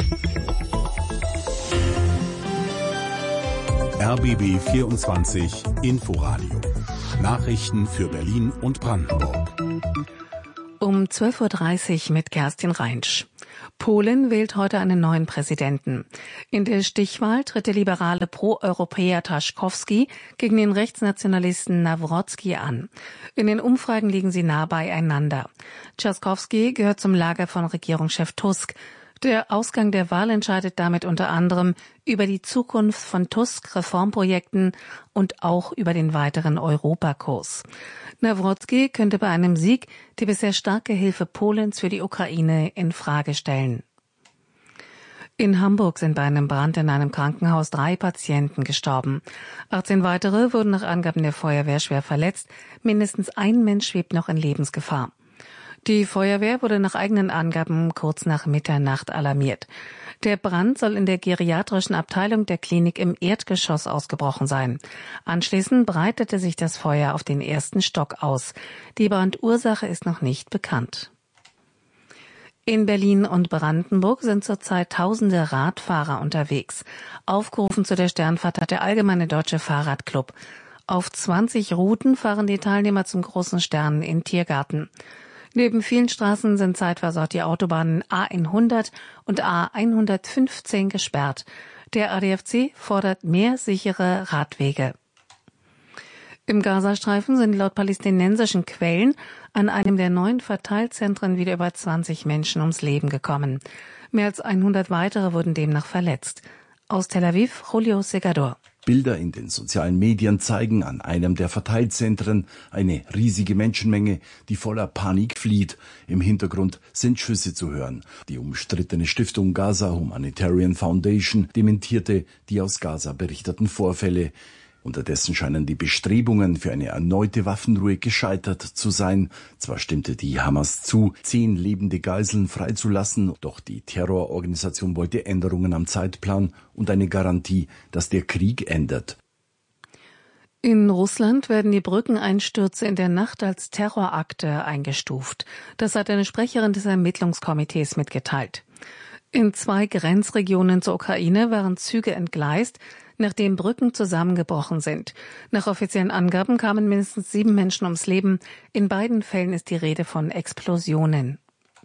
R B B vierundzwanzig Inforadio. Nachrichten für Berlin und Brandenburg. Um zwölf Uhr dreißig mit Kerstin Reinsch. Polen wählt heute einen neuen Präsidenten. In der Stichwahl tritt der liberale Pro-Europäer Trzaskowski gegen den Rechtsnationalisten Nawrocki an. In den Umfragen liegen sie nah beieinander. Trzaskowski gehört zum Lager von Regierungschef Tusk. Der Ausgang der Wahl entscheidet damit unter anderem über die Zukunft von Tusk-Reformprojekten und auch über den weiteren Europakurs. Nawrocki könnte bei einem Sieg die bisher starke Hilfe Polens für die Ukraine in Frage stellen. In Hamburg sind bei einem Brand in einem Krankenhaus drei Patienten gestorben. achtzehn weitere wurden nach Angaben der Feuerwehr schwer verletzt. Mindestens ein Mensch schwebt noch in Lebensgefahr. Die Feuerwehr wurde nach eigenen Angaben kurz nach Mitternacht alarmiert. Der Brand soll in der geriatrischen Abteilung der Klinik im Erdgeschoss ausgebrochen sein. Anschließend breitete sich das Feuer auf den ersten Stock aus. Die Brandursache ist noch nicht bekannt. In Berlin und Brandenburg sind zurzeit tausende Radfahrer unterwegs. Aufgerufen zu der Sternfahrt hat der Allgemeine Deutsche Fahrradclub. Auf zwanzig Routen fahren die Teilnehmer zum Großen Stern in Tiergarten. Neben vielen Straßen sind zeitweise auch die Autobahnen A hundert und A hundertfünfzehn gesperrt. Der A D F C fordert mehr sichere Radwege. Im Gazastreifen sind laut palästinensischen Quellen an einem der neuen Verteilzentren wieder über zwanzig Menschen ums Leben gekommen. Mehr als hundert weitere wurden demnach verletzt. Aus Tel Aviv, Julio Segador. Bilder in den sozialen Medien zeigen an einem der Verteilzentren eine riesige Menschenmenge, die voller Panik flieht. Im Hintergrund sind Schüsse zu hören. Die umstrittene Stiftung Gaza Humanitarian Foundation dementierte die aus Gaza berichteten Vorfälle. Unterdessen scheinen die Bestrebungen für eine erneute Waffenruhe gescheitert zu sein. Zwar stimmte die Hamas zu, zehn lebende Geiseln freizulassen, doch die Terrororganisation wollte Änderungen am Zeitplan und eine Garantie, dass der Krieg endet. In Russland werden die Brückeneinstürze in der Nacht als Terrorakte eingestuft. Das hat eine Sprecherin des Ermittlungskomitees mitgeteilt. In zwei Grenzregionen zur Ukraine waren Züge entgleist, nachdem Brücken zusammengebrochen sind. Nach offiziellen Angaben kamen mindestens sieben Menschen ums Leben. In beiden Fällen ist die Rede von Explosionen.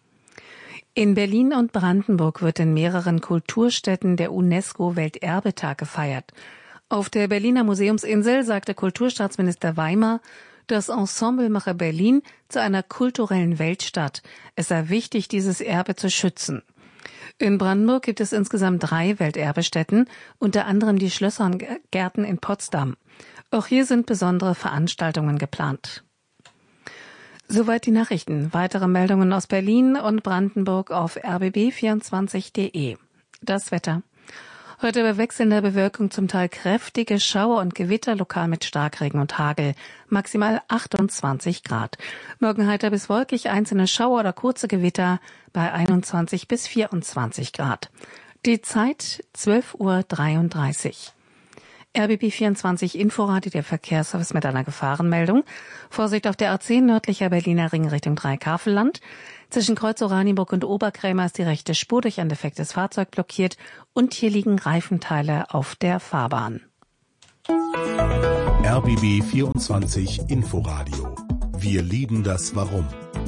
In Berlin und Brandenburg wird in mehreren Kulturstätten der UNESCO-Welterbetag gefeiert. Auf der Berliner Museumsinsel sagte Kulturstaatsminister Weimar, das Ensemble mache Berlin zu einer kulturellen Weltstadt. Es sei wichtig, dieses Erbe zu schützen. In Brandenburg gibt es insgesamt drei Welterbestätten, unter anderem die Schlösser und Gärten in Potsdam. Auch hier sind besondere Veranstaltungen geplant. Soweit die Nachrichten. Weitere Meldungen aus Berlin und Brandenburg auf r b b vierundzwanzig punkt d e. Das Wetter. Heute bei wechselnder Bewölkung zum Teil kräftige Schauer und Gewitter, lokal mit Starkregen und Hagel. Maximal achtundzwanzig Grad. Morgen heiter bis wolkig, einzelne Schauer oder kurze Gewitter bei einundzwanzig bis vierundzwanzig Grad. Die Zeit zwölf Uhr dreiunddreißig. R B B vierundzwanzig Inforadio, der Verkehrsservice mit einer Gefahrenmeldung. Vorsicht auf der A zehn nördlicher Berliner Ring Richtung Dreikäfelland. Zwischen Kreuz-Oranienburg und Oberkrämer ist die rechte Spur durch ein defektes Fahrzeug blockiert und hier liegen Reifenteile auf der Fahrbahn. R B B vierundzwanzig Inforadio. Wir lieben das Warum.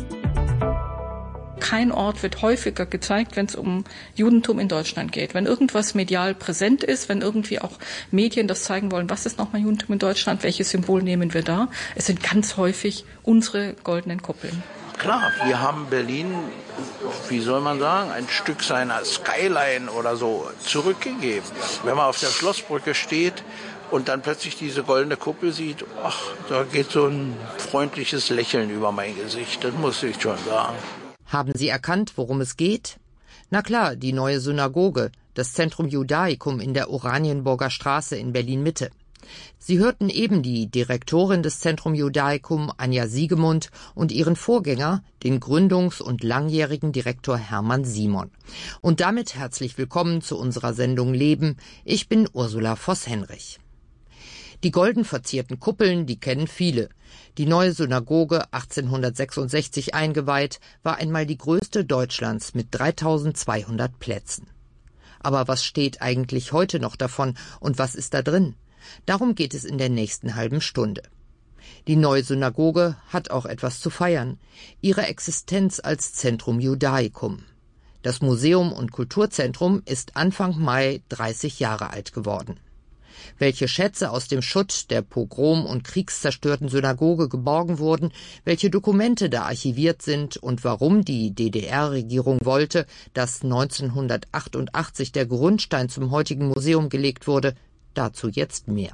Kein Ort wird häufiger gezeigt, wenn es um Judentum in Deutschland geht. Wenn irgendwas medial präsent ist, wenn irgendwie auch Medien das zeigen wollen, was ist nochmal Judentum in Deutschland, welches Symbol nehmen wir da? Es sind ganz häufig unsere goldenen Kuppeln. Klar, wir haben Berlin, wie soll man sagen, ein Stück seiner Skyline oder so zurückgegeben. Wenn man auf der Schlossbrücke steht und dann plötzlich diese goldene Kuppel sieht, ach, da geht so ein freundliches Lächeln über mein Gesicht, das muss ich schon sagen. Haben Sie erkannt, worum es geht? Na klar, die neue Synagoge, das Centrum Judaicum in der Oranienburger Straße in Berlin-Mitte. Sie hörten eben die Direktorin des Centrum Judaicum, Anja Siegemund, und ihren Vorgänger, den Gründungs- und langjährigen Direktor Hermann Simon. Und damit herzlich willkommen zu unserer Sendung Leben. Ich bin Ursula Voss-Henrich. Die golden verzierten Kuppeln, die kennen viele. Die neue Synagoge, achtzehnhundertsechsundsechzig eingeweiht, war einmal die größte Deutschlands mit dreitausendzweihundert Plätzen. Aber was steht eigentlich heute noch davon und was ist da drin? Darum geht es in der nächsten halben Stunde. Die neue Synagoge hat auch etwas zu feiern, ihre Existenz als Centrum Judaicum. Das Museum und Kulturzentrum ist Anfang Mai dreißig Jahre alt geworden. Welche Schätze aus dem Schutt der pogrom- und kriegszerstörten Synagoge geborgen wurden, welche Dokumente da archiviert sind und warum die D D R-Regierung wollte, dass neunzehnhundertachtundachtzig der Grundstein zum heutigen Museum gelegt wurde, dazu jetzt mehr.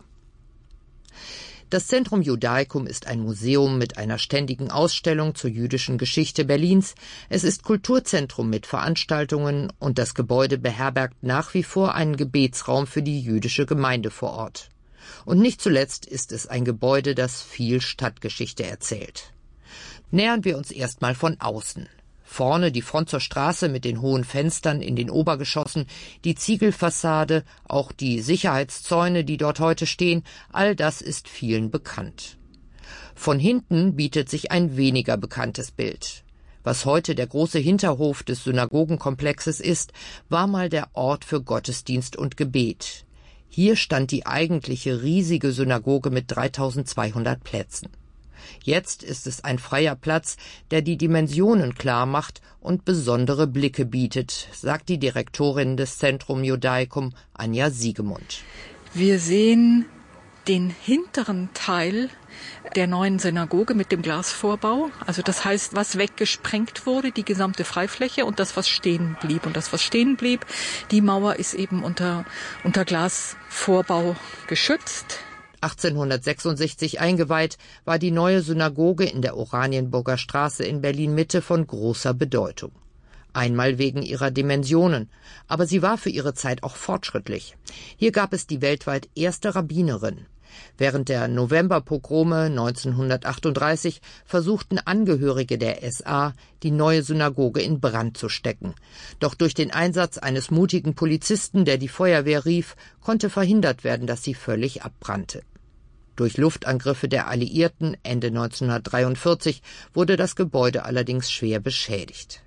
Das Centrum Judaicum ist ein Museum mit einer ständigen Ausstellung zur jüdischen Geschichte Berlins. Es ist Kulturzentrum mit Veranstaltungen und das Gebäude beherbergt nach wie vor einen Gebetsraum für die jüdische Gemeinde vor Ort. Und nicht zuletzt ist es ein Gebäude, das viel Stadtgeschichte erzählt. Nähern wir uns erstmal von außen. Vorne die Front zur Straße mit den hohen Fenstern in den Obergeschossen, die Ziegelfassade, auch die Sicherheitszäune, die dort heute stehen, all das ist vielen bekannt. Von hinten bietet sich ein weniger bekanntes Bild. Was heute der große Hinterhof des Synagogenkomplexes ist, war mal der Ort für Gottesdienst und Gebet. Hier stand die eigentliche riesige Synagoge mit dreitausendzweihundert Plätzen. Jetzt ist es ein freier Platz, der die Dimensionen klar macht und besondere Blicke bietet, sagt die Direktorin des Centrum Judaicum, Anja Siegemund. Wir sehen den hinteren Teil der neuen Synagoge mit dem Glasvorbau. Also das heißt, was weggesprengt wurde, die gesamte Freifläche, und das, was stehen blieb. Und das, was stehen blieb, die Mauer ist eben unter, unter Glasvorbau geschützt. achtzehnhundertsechsundsechzig eingeweiht, war die neue Synagoge in der Oranienburger Straße in Berlin-Mitte von großer Bedeutung. Einmal wegen ihrer Dimensionen, aber sie war für ihre Zeit auch fortschrittlich. Hier gab es die weltweit erste Rabbinerin. Während der Novemberpogrome neunzehnhundertachtunddreißig versuchten Angehörige der S A, die neue Synagoge in Brand zu stecken. Doch durch den Einsatz eines mutigen Polizisten, der die Feuerwehr rief, konnte verhindert werden, dass sie völlig abbrannte. Durch Luftangriffe der Alliierten Ende neunzehnhundertdreiundvierzig wurde das Gebäude allerdings schwer beschädigt.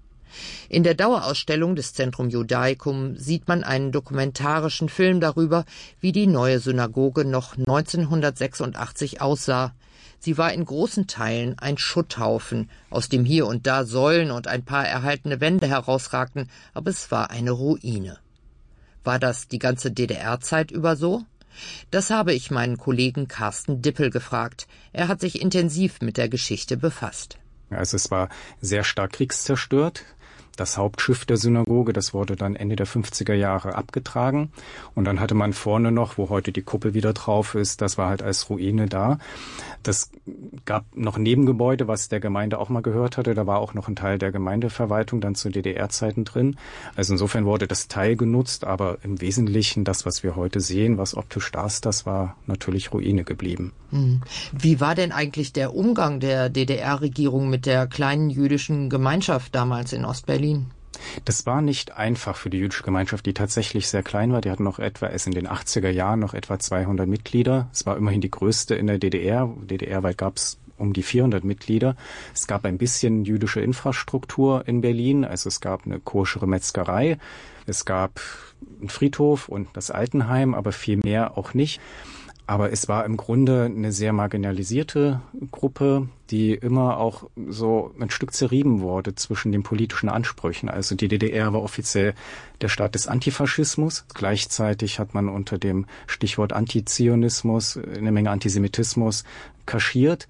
In der Dauerausstellung des Centrum Judaicum sieht man einen dokumentarischen Film darüber, wie die neue Synagoge noch neunzehnhundertsechsundachtzig aussah. Sie war in großen Teilen ein Schutthaufen, aus dem hier und da Säulen und ein paar erhaltene Wände herausragten, aber es war eine Ruine. War das die ganze D D R-Zeit über so? Das habe ich meinen Kollegen Carsten Dippel gefragt. Er hat sich intensiv mit der Geschichte befasst. Also es war sehr stark kriegszerstört. Das Hauptschiff der Synagoge, das wurde dann Ende der fünfziger Jahre abgetragen. Und dann hatte man vorne noch, wo heute die Kuppel wieder drauf ist, das war halt als Ruine da. Das gab noch Nebengebäude, was der Gemeinde auch mal gehört hatte. Da war auch noch ein Teil der Gemeindeverwaltung dann zu D D R-Zeiten drin. Also insofern wurde das Teil genutzt, aber im Wesentlichen das, was wir heute sehen, was optisch da ist, das war natürlich Ruine geblieben. Wie war denn eigentlich der Umgang der D D R-Regierung mit der kleinen jüdischen Gemeinschaft damals in Ostberlin? Das war nicht einfach für die jüdische Gemeinschaft, die tatsächlich sehr klein war. Die hatten noch etwa, es in den achtziger Jahren noch etwa zweihundert Mitglieder. Es war immerhin die größte in der D D R. D D R-weit gab es um die vierhundert Mitglieder. Es gab ein bisschen jüdische Infrastruktur in Berlin. Also es gab eine koschere Metzgerei. Es gab einen Friedhof und das Altenheim, aber viel mehr auch nicht. Aber es war im Grunde eine sehr marginalisierte Gruppe, die immer auch so ein Stück zerrieben wurde zwischen den politischen Ansprüchen. Also die D D R war offiziell der Staat des Antifaschismus. Gleichzeitig hat man unter dem Stichwort Antizionismus eine Menge Antisemitismus kaschiert.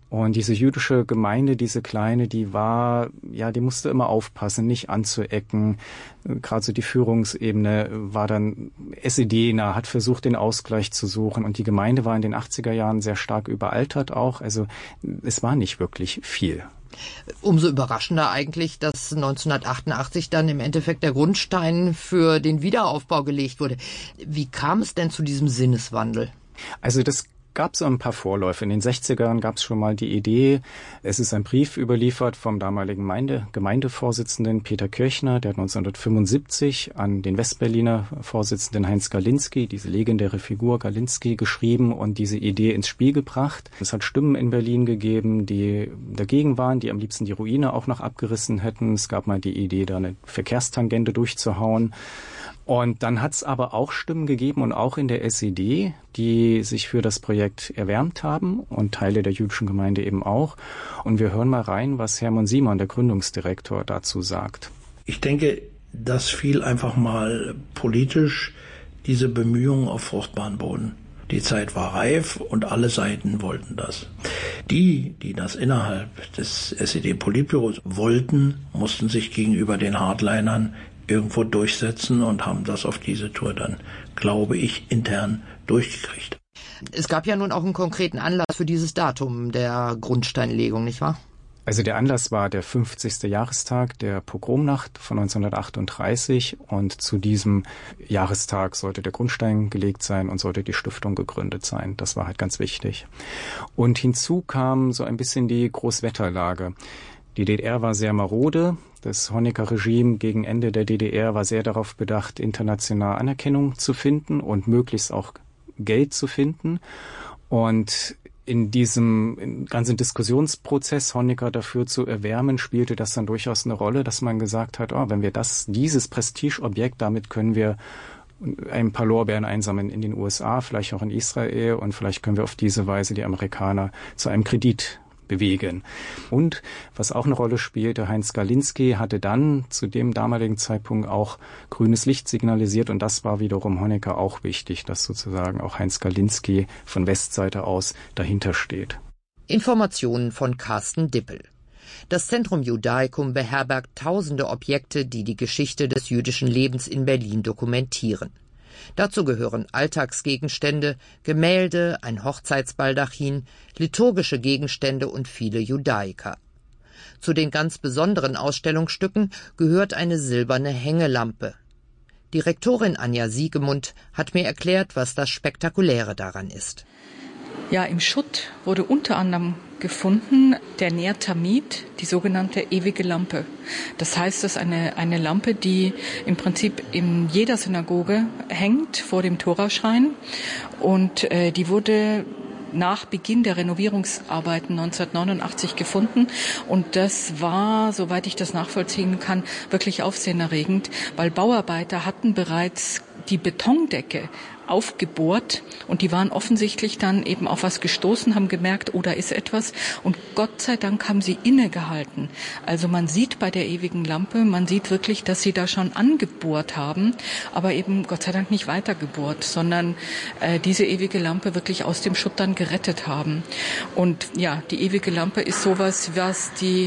Und diese jüdische Gemeinde, diese kleine, die war, ja, die musste immer aufpassen, nicht anzuecken. Gerade so die Führungsebene war dann SED-nah, hat versucht, den Ausgleich zu suchen. Und die Gemeinde war in den achtziger Jahren sehr stark überaltert auch. Also es war nicht wirklich viel. Umso überraschender eigentlich, dass neunzehnhundertachtundachtzig dann im Endeffekt der Grundstein für den Wiederaufbau gelegt wurde. Wie kam es denn zu diesem Sinneswandel? Also das gab es ein paar Vorläufe. In den sechzigern gab es schon mal die Idee, es ist ein Brief überliefert vom damaligen Gemeinde, Gemeindevorsitzenden Peter Kirchner, der hat neunzehnhundertfünfundsiebzig an den Westberliner Vorsitzenden Heinz Galinski, diese legendäre Figur Galinski, geschrieben und diese Idee ins Spiel gebracht. Es hat Stimmen in Berlin gegeben, die dagegen waren, die am liebsten die Ruine auch noch abgerissen hätten. Es gab mal die Idee, da eine Verkehrstangente durchzuhauen. Und dann hat es aber auch Stimmen gegeben und auch in der S E D, die sich für das Projekt erwärmt haben und Teile der jüdischen Gemeinde eben auch. Und wir hören mal rein, was Hermann Simon, der Gründungsdirektor, dazu sagt. Ich denke, das fiel einfach mal politisch, diese Bemühungen auf fruchtbaren Boden. Die Zeit war reif und alle Seiten wollten das. Die, die das innerhalb des S E D-Politbüros wollten, mussten sich gegenüber den Hardlinern irgendwo durchsetzen und haben das auf diese Tour dann, glaube ich, intern durchgekriegt. Es gab ja nun auch einen konkreten Anlass für dieses Datum der Grundsteinlegung, nicht wahr? Also der Anlass war der fünfzigste Jahrestag der Pogromnacht von neunzehnhundertachtunddreißig und zu diesem Jahrestag sollte der Grundstein gelegt sein und sollte die Stiftung gegründet sein. Das war halt ganz wichtig. Und hinzu kam so ein bisschen die Großwetterlage. Die D D R war sehr marode. Das Honecker-Regime gegen Ende der D D R war sehr darauf bedacht, international Anerkennung zu finden und möglichst auch Geld zu finden. Und in diesem ganzen Diskussionsprozess Honecker dafür zu erwärmen, spielte das dann durchaus eine Rolle, dass man gesagt hat, oh, wenn wir das, dieses Prestigeobjekt, damit können wir ein paar Lorbeeren einsammeln in den U S A, vielleicht auch in Israel und vielleicht können wir auf diese Weise die Amerikaner zu einem Kredit bewegen. Und was auch eine Rolle spielte, Heinz Galinski hatte dann zu dem damaligen Zeitpunkt auch grünes Licht signalisiert und das war wiederum Honecker auch wichtig, dass sozusagen auch Heinz Galinski von Westseite aus dahinter steht. Informationen von Carsten Dippel. Das Centrum Judaicum beherbergt tausende Objekte, die die Geschichte des jüdischen Lebens in Berlin dokumentieren. Dazu gehören Alltagsgegenstände, Gemälde, ein Hochzeitsbaldachin, liturgische Gegenstände und viele Judaiker. Zu den ganz besonderen Ausstellungsstücken gehört eine silberne Hängelampe. Direktorin Anja Siegemund hat mir erklärt, was das Spektakuläre daran ist. Ja, im Schutt wurde unter anderem gefunden der Ner Tamid, die sogenannte ewige Lampe. Das heißt, das ist eine, eine Lampe, die im Prinzip in jeder Synagoge hängt vor dem Toraschrein und äh, die wurde nach Beginn der Renovierungsarbeiten neunzehnhundertneunundachtzig gefunden. Und das war, soweit ich das nachvollziehen kann, wirklich aufsehenerregend, weil Bauarbeiter hatten bereits die Betondecke aufgebohrt und die waren offensichtlich dann eben auf was gestoßen, haben gemerkt, oh, da ist etwas und Gott sei Dank haben sie innegehalten. Also man sieht bei der ewigen Lampe, man sieht wirklich, dass sie da schon angebohrt haben, aber eben Gott sei Dank nicht weitergebohrt, sondern äh, diese ewige Lampe wirklich aus dem Schutt dann gerettet haben. Und ja, die ewige Lampe ist sowas, was die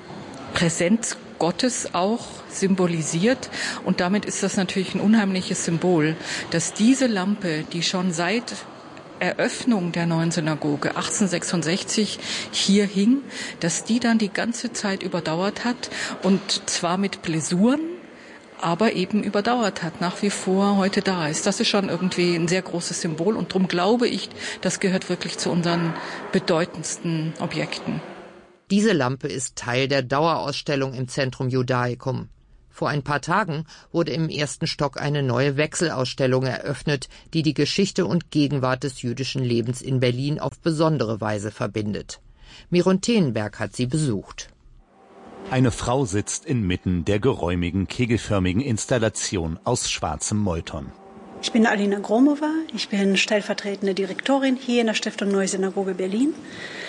Präsenz Gottes auch symbolisiert und damit ist das natürlich ein unheimliches Symbol, dass diese Lampe, die schon seit Eröffnung der neuen Synagoge achtzehnhundertsechsundsechzig hier hing, dass die dann die ganze Zeit überdauert hat und zwar mit Blessuren, aber eben überdauert hat, nach wie vor heute da ist. Das ist schon irgendwie ein sehr großes Symbol und darum glaube ich, das gehört wirklich zu unseren bedeutendsten Objekten. Diese Lampe ist Teil der Dauerausstellung im Centrum Judaicum. Vor ein paar Tagen wurde im ersten Stock eine neue Wechselausstellung eröffnet, die die Geschichte und Gegenwart des jüdischen Lebens in Berlin auf besondere Weise verbindet. Miron Tenenberg hat sie besucht. Eine Frau sitzt inmitten der geräumigen, kegelförmigen Installation aus schwarzem Molton. Ich bin Alina Gromova, ich bin stellvertretende Direktorin hier in der Stiftung Neue Synagoge Berlin.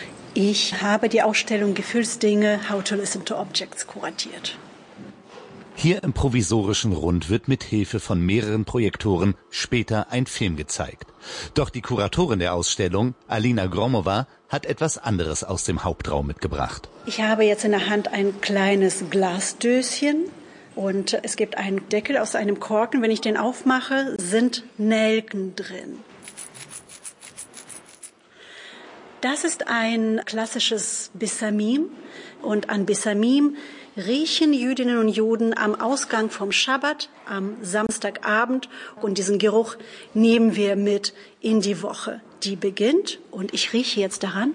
Ich habe die Ausstellung Gefühlsdinge, How to Listen to Objects kuratiert. Hier im provisorischen Rund wird mit Hilfe von mehreren Projektoren später ein Film gezeigt. Doch die Kuratorin der Ausstellung, Alina Gromova, hat etwas anderes aus dem Hauptraum mitgebracht. Ich habe jetzt in der Hand ein kleines Glasdöschen und es gibt einen Deckel aus einem Korken. Wenn ich den aufmache, sind Nelken drin. Das ist ein klassisches Bissamim und an Bissamim riechen Jüdinnen und Juden am Ausgang vom Schabbat, am Samstagabend. Und diesen Geruch nehmen wir mit in die Woche. Die beginnt und ich rieche jetzt daran.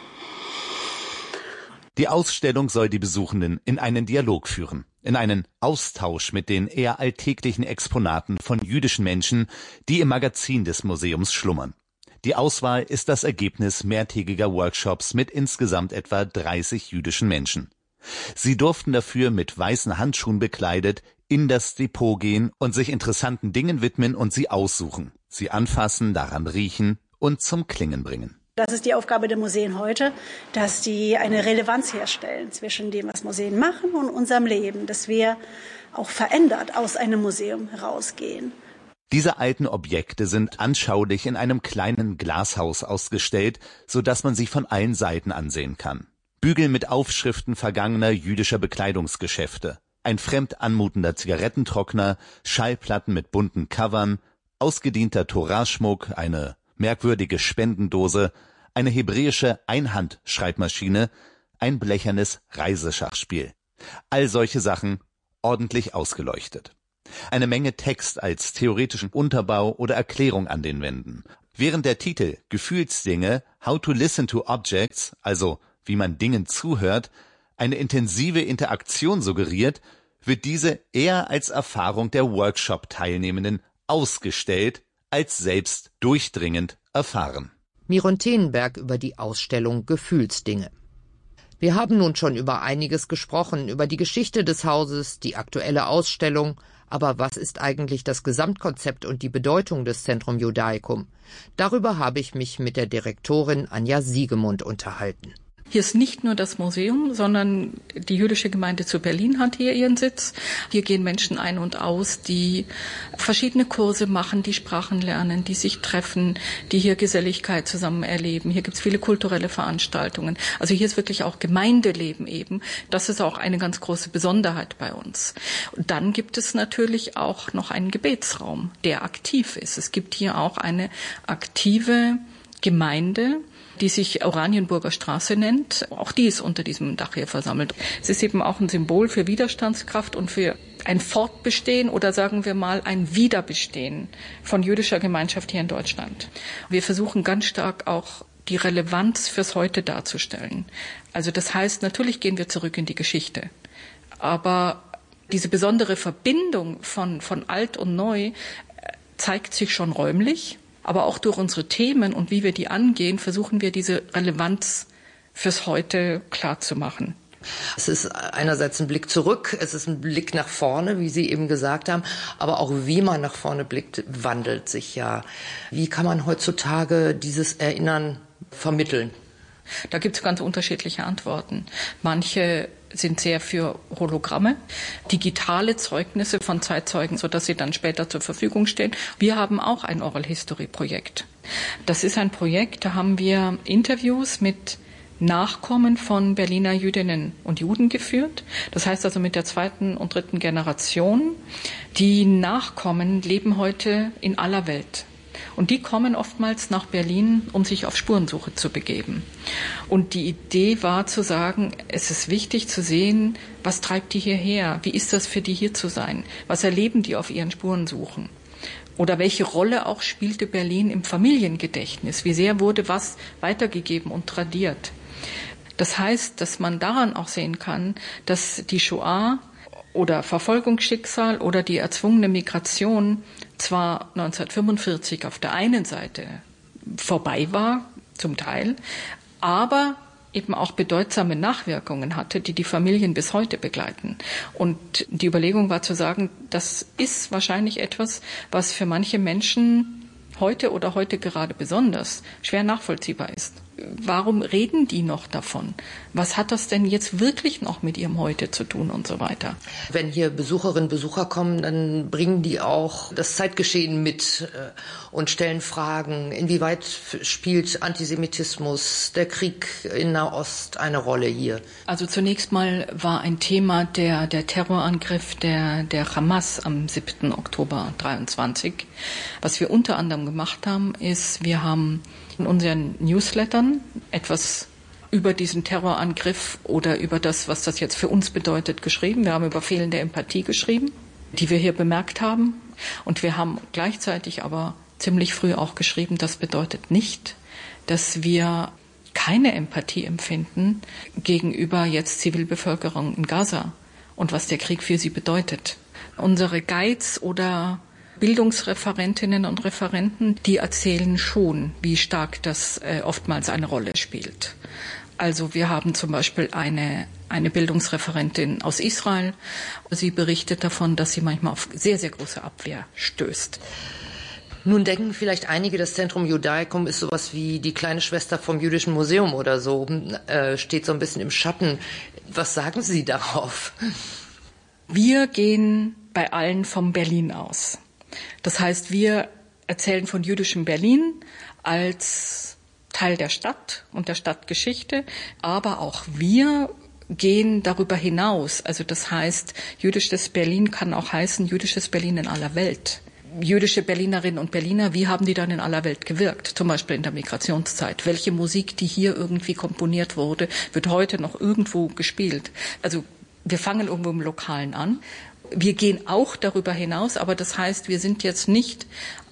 Die Ausstellung soll die Besuchenden in einen Dialog führen, in einen Austausch mit den eher alltäglichen Exponaten von jüdischen Menschen, die im Magazin des Museums schlummern. Die Auswahl ist das Ergebnis mehrtägiger Workshops mit insgesamt etwa dreißig jüdischen Menschen. Sie durften dafür mit weißen Handschuhen bekleidet in das Depot gehen und sich interessanten Dingen widmen und sie aussuchen, sie anfassen, daran riechen und zum Klingen bringen. Das ist die Aufgabe der Museen heute, dass die eine Relevanz herstellen zwischen dem, was Museen machen und unserem Leben, dass wir auch verändert aus einem Museum herausgehen. Diese alten Objekte sind anschaulich in einem kleinen Glashaus ausgestellt, sodass man sie von allen Seiten ansehen kann. Bügel mit Aufschriften vergangener jüdischer Bekleidungsgeschäfte, ein fremd anmutender Zigarettentrockner, Schallplatten mit bunten Covern, ausgedienter Toraschmuck, eine merkwürdige Spendendose, eine hebräische Einhandschreibmaschine, ein blechernes Reiseschachspiel. All solche Sachen ordentlich ausgeleuchtet. Eine Menge Text als theoretischen Unterbau oder Erklärung an den Wänden. Während der Titel Gefühlsdinge, How to Listen to Objects, also wie man Dingen zuhört, eine intensive Interaktion suggeriert, wird diese eher als Erfahrung der Workshop-Teilnehmenden ausgestellt, als selbst durchdringend erfahren. Miron Tenenberg über die Ausstellung Gefühlsdinge. Wir haben nun schon über einiges gesprochen, über die Geschichte des Hauses, die aktuelle Ausstellung. Aber was ist eigentlich das Gesamtkonzept und die Bedeutung des Centrum Judaicum? Darüber habe ich mich mit der Direktorin Anja Siegemund unterhalten. Hier ist nicht nur das Museum, sondern die jüdische Gemeinde zu Berlin hat hier ihren Sitz. Hier gehen Menschen ein und aus, die verschiedene Kurse machen, die Sprachen lernen, die sich treffen, die hier Geselligkeit zusammen erleben. Hier gibt es viele kulturelle Veranstaltungen. Also hier ist wirklich auch Gemeindeleben eben. Das ist auch eine ganz große Besonderheit bei uns. Und dann gibt es natürlich auch noch einen Gebetsraum, der aktiv ist. Es gibt hier auch eine aktive Gemeinde, die sich Oranienburger Straße nennt. Auch die ist unter diesem Dach hier versammelt. Es ist eben auch ein Symbol für Widerstandskraft und für ein Fortbestehen oder sagen wir mal ein Wiederbestehen von jüdischer Gemeinschaft hier in Deutschland. Wir versuchen ganz stark auch die Relevanz fürs Heute darzustellen. Also das heißt, natürlich gehen wir zurück in die Geschichte. Aber diese besondere Verbindung von, von alt und neu zeigt sich schon räumlich. Aber auch durch unsere Themen und wie wir die angehen, versuchen wir diese Relevanz fürs Heute klar zu machen. Es ist einerseits ein Blick zurück, es ist ein Blick nach vorne, wie Sie eben gesagt haben, aber auch wie man nach vorne blickt, wandelt sich ja. Wie kann man heutzutage dieses Erinnern vermitteln? Da gibt es ganz unterschiedliche Antworten. Manche sind sehr für Hologramme, digitale Zeugnisse von Zeitzeugen, sodass sie dann später zur Verfügung stehen. Wir haben auch ein Oral History Projekt. Das ist ein Projekt, da haben wir Interviews mit Nachkommen von Berliner Jüdinnen und Juden geführt. Das heißt also mit der zweiten und dritten Generation. Die Nachkommen leben heute in aller Welt. Und die kommen oftmals nach Berlin, um sich auf Spurensuche zu begeben. Und die Idee war zu sagen, es ist wichtig zu sehen, was treibt die hierher? Wie ist das für die hier zu sein? Was erleben die auf ihren Spurensuchen? Oder welche Rolle auch spielte Berlin im Familiengedächtnis? Wie sehr wurde was weitergegeben und tradiert? Das heißt, dass man daran auch sehen kann, dass die Shoah oder Verfolgungsschicksal oder die erzwungene Migration zwar neunzehnhundertfünfundvierzig auf der einen Seite vorbei war, zum Teil, aber eben auch bedeutsame Nachwirkungen hatte, die die Familien bis heute begleiten. Und die Überlegung war zu sagen, das ist wahrscheinlich etwas, was für manche Menschen heute oder heute gerade besonders schwer nachvollziehbar ist. warum reden die noch davon? Was hat das denn jetzt wirklich noch mit ihrem Heute zu tun und so weiter? Wenn hier Besucherinnen und Besucher kommen, dann bringen die auch das Zeitgeschehen mit und stellen Fragen. Inwieweit spielt Antisemitismus, der Krieg in Nahost eine Rolle hier? Also zunächst mal war ein Thema der, der Terrorangriff der, der Hamas am siebten Oktober dreiundzwanzig. Was wir unter anderem gemacht haben, ist, wir haben in unseren Newslettern etwas über diesen Terrorangriff oder über das, was das jetzt für uns bedeutet, geschrieben. Wir haben über fehlende Empathie geschrieben, die wir hier bemerkt haben. Und wir haben gleichzeitig aber ziemlich früh auch geschrieben, das bedeutet nicht, dass wir keine Empathie empfinden gegenüber jetzt Zivilbevölkerung in Gaza und was der Krieg für sie bedeutet. Unsere Guides oder Bildungsreferentinnen und Referenten, die erzählen schon, wie stark das äh, oftmals eine Rolle spielt. Also wir haben zum Beispiel eine, eine Bildungsreferentin aus Israel. Sie berichtet davon, dass sie manchmal auf sehr, sehr große Abwehr stößt. Nun denken vielleicht einige, das Zentrum Judaicum ist sowas wie die kleine Schwester vom Jüdischen Museum oder so, äh, steht so ein bisschen im Schatten. Was sagen Sie darauf? Wir gehen bei allen vom Berlin aus. Das heißt, wir erzählen von jüdischem Berlin als Teil der Stadt und der Stadtgeschichte, aber auch wir gehen darüber hinaus. Also das heißt, jüdisches Berlin kann auch heißen jüdisches Berlin in aller Welt. Jüdische Berlinerinnen und Berliner, wie haben die dann in aller Welt gewirkt? Zum Beispiel in der Migrationszeit. Welche Musik, die hier irgendwie komponiert wurde, wird heute noch irgendwo gespielt? Also wir fangen irgendwo im Lokalen an. Wir gehen auch darüber hinaus, aber das heißt, wir sind jetzt nicht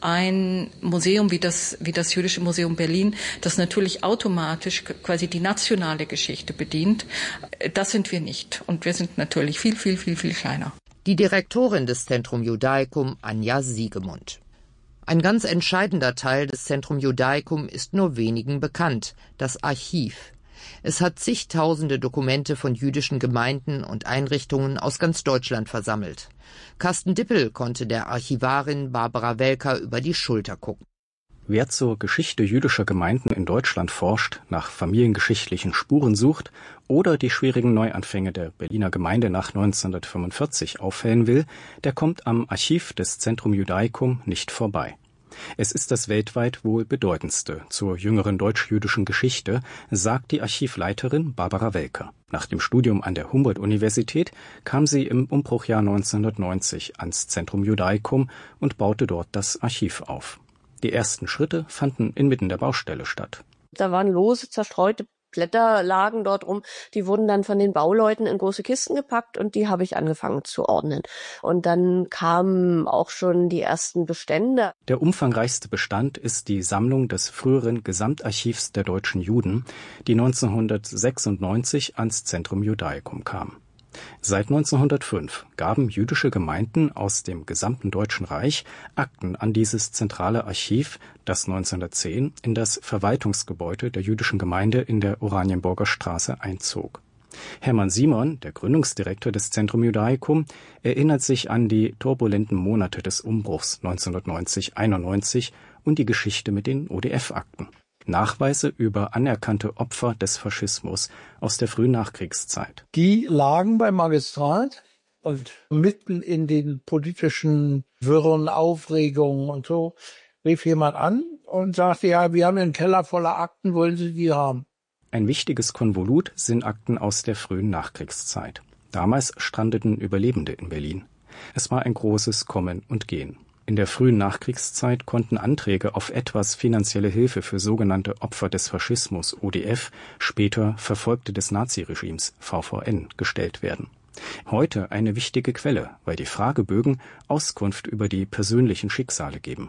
ein Museum wie das, wie das Jüdische Museum Berlin, das natürlich automatisch quasi die nationale Geschichte bedient. Das sind wir nicht. Und wir sind natürlich viel, viel, viel, viel kleiner. Die Direktorin des Centrum Judaicum, Anja Siegemund. Ein ganz entscheidender Teil des Centrum Judaicum ist nur wenigen bekannt, das Archiv. Es hat zigtausende Dokumente von jüdischen Gemeinden und Einrichtungen aus ganz Deutschland versammelt. Carsten Dippel konnte der Archivarin Barbara Welker über die Schulter gucken. Wer zur Geschichte jüdischer Gemeinden in Deutschland forscht, nach familiengeschichtlichen Spuren sucht oder die schwierigen Neuanfänge der Berliner Gemeinde nach neunzehnhundertfünfundvierzig aufhellen will, der kommt am Archiv des Centrum Judaicum nicht vorbei. Es ist das weltweit wohl bedeutendste zur jüngeren deutsch-jüdischen Geschichte, sagt die Archivleiterin Barbara Welker. Nach dem Studium an der Humboldt-Universität kam sie im Umbruchjahr neunzehnhundertneunzig ans Centrum Judaicum und baute dort das Archiv auf. Die ersten Schritte fanden inmitten der Baustelle statt. Da waren lose, zerstreute Blätter lagen dort rum, die wurden dann von den Bauleuten in große Kisten gepackt und die habe ich angefangen zu ordnen. Und dann kamen auch schon die ersten Bestände. Der umfangreichste Bestand ist die Sammlung des früheren Gesamtarchivs der deutschen Juden, die neunzehnhundertsechsundneunzig ans Centrum Judaicum kam. Seit neunzehnhundertfünf gaben jüdische Gemeinden aus dem gesamten Deutschen Reich Akten an dieses zentrale Archiv, das neunzehnhundertzehn in das Verwaltungsgebäude der jüdischen Gemeinde in der Oranienburger Straße einzog. Hermann Simon, der Gründungsdirektor des Centrum Judaicum, erinnert sich an die turbulenten Monate des Umbruchs neunzehnhundertneunzig einundneunzig und die Geschichte mit den O D F-Akten. Nachweise über anerkannte Opfer des Faschismus aus der frühen Nachkriegszeit. Die lagen beim Magistrat und mitten in den politischen Wirren, Aufregungen und so rief jemand an und sagte, ja, wir haben einen Keller voller Akten, wollen Sie die haben? Ein wichtiges Konvolut sind Akten aus der frühen Nachkriegszeit. Damals strandeten Überlebende in Berlin. Es war ein großes Kommen und Gehen. In der frühen Nachkriegszeit konnten Anträge auf etwas finanzielle Hilfe für sogenannte Opfer des Faschismus O D F, später Verfolgte des Naziregimes V V N, gestellt werden. Heute eine wichtige Quelle, weil die Fragebögen Auskunft über die persönlichen Schicksale geben.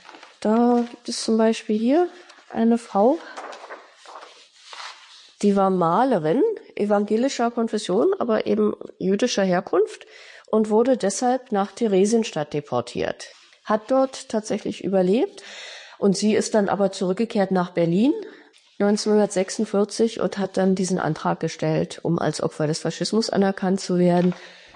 Da ist zum Beispiel hier eine Frau, die war Malerin, evangelischer Konfession, aber eben jüdischer Herkunft und wurde deshalb nach Theresienstadt deportiert. Hat dort tatsächlich überlebt und sie ist dann aber zurückgekehrt nach Berlin neunzehnhundertsechsundvierzig und hat dann diesen Antrag gestellt, um als Opfer des Faschismus anerkannt zu werden.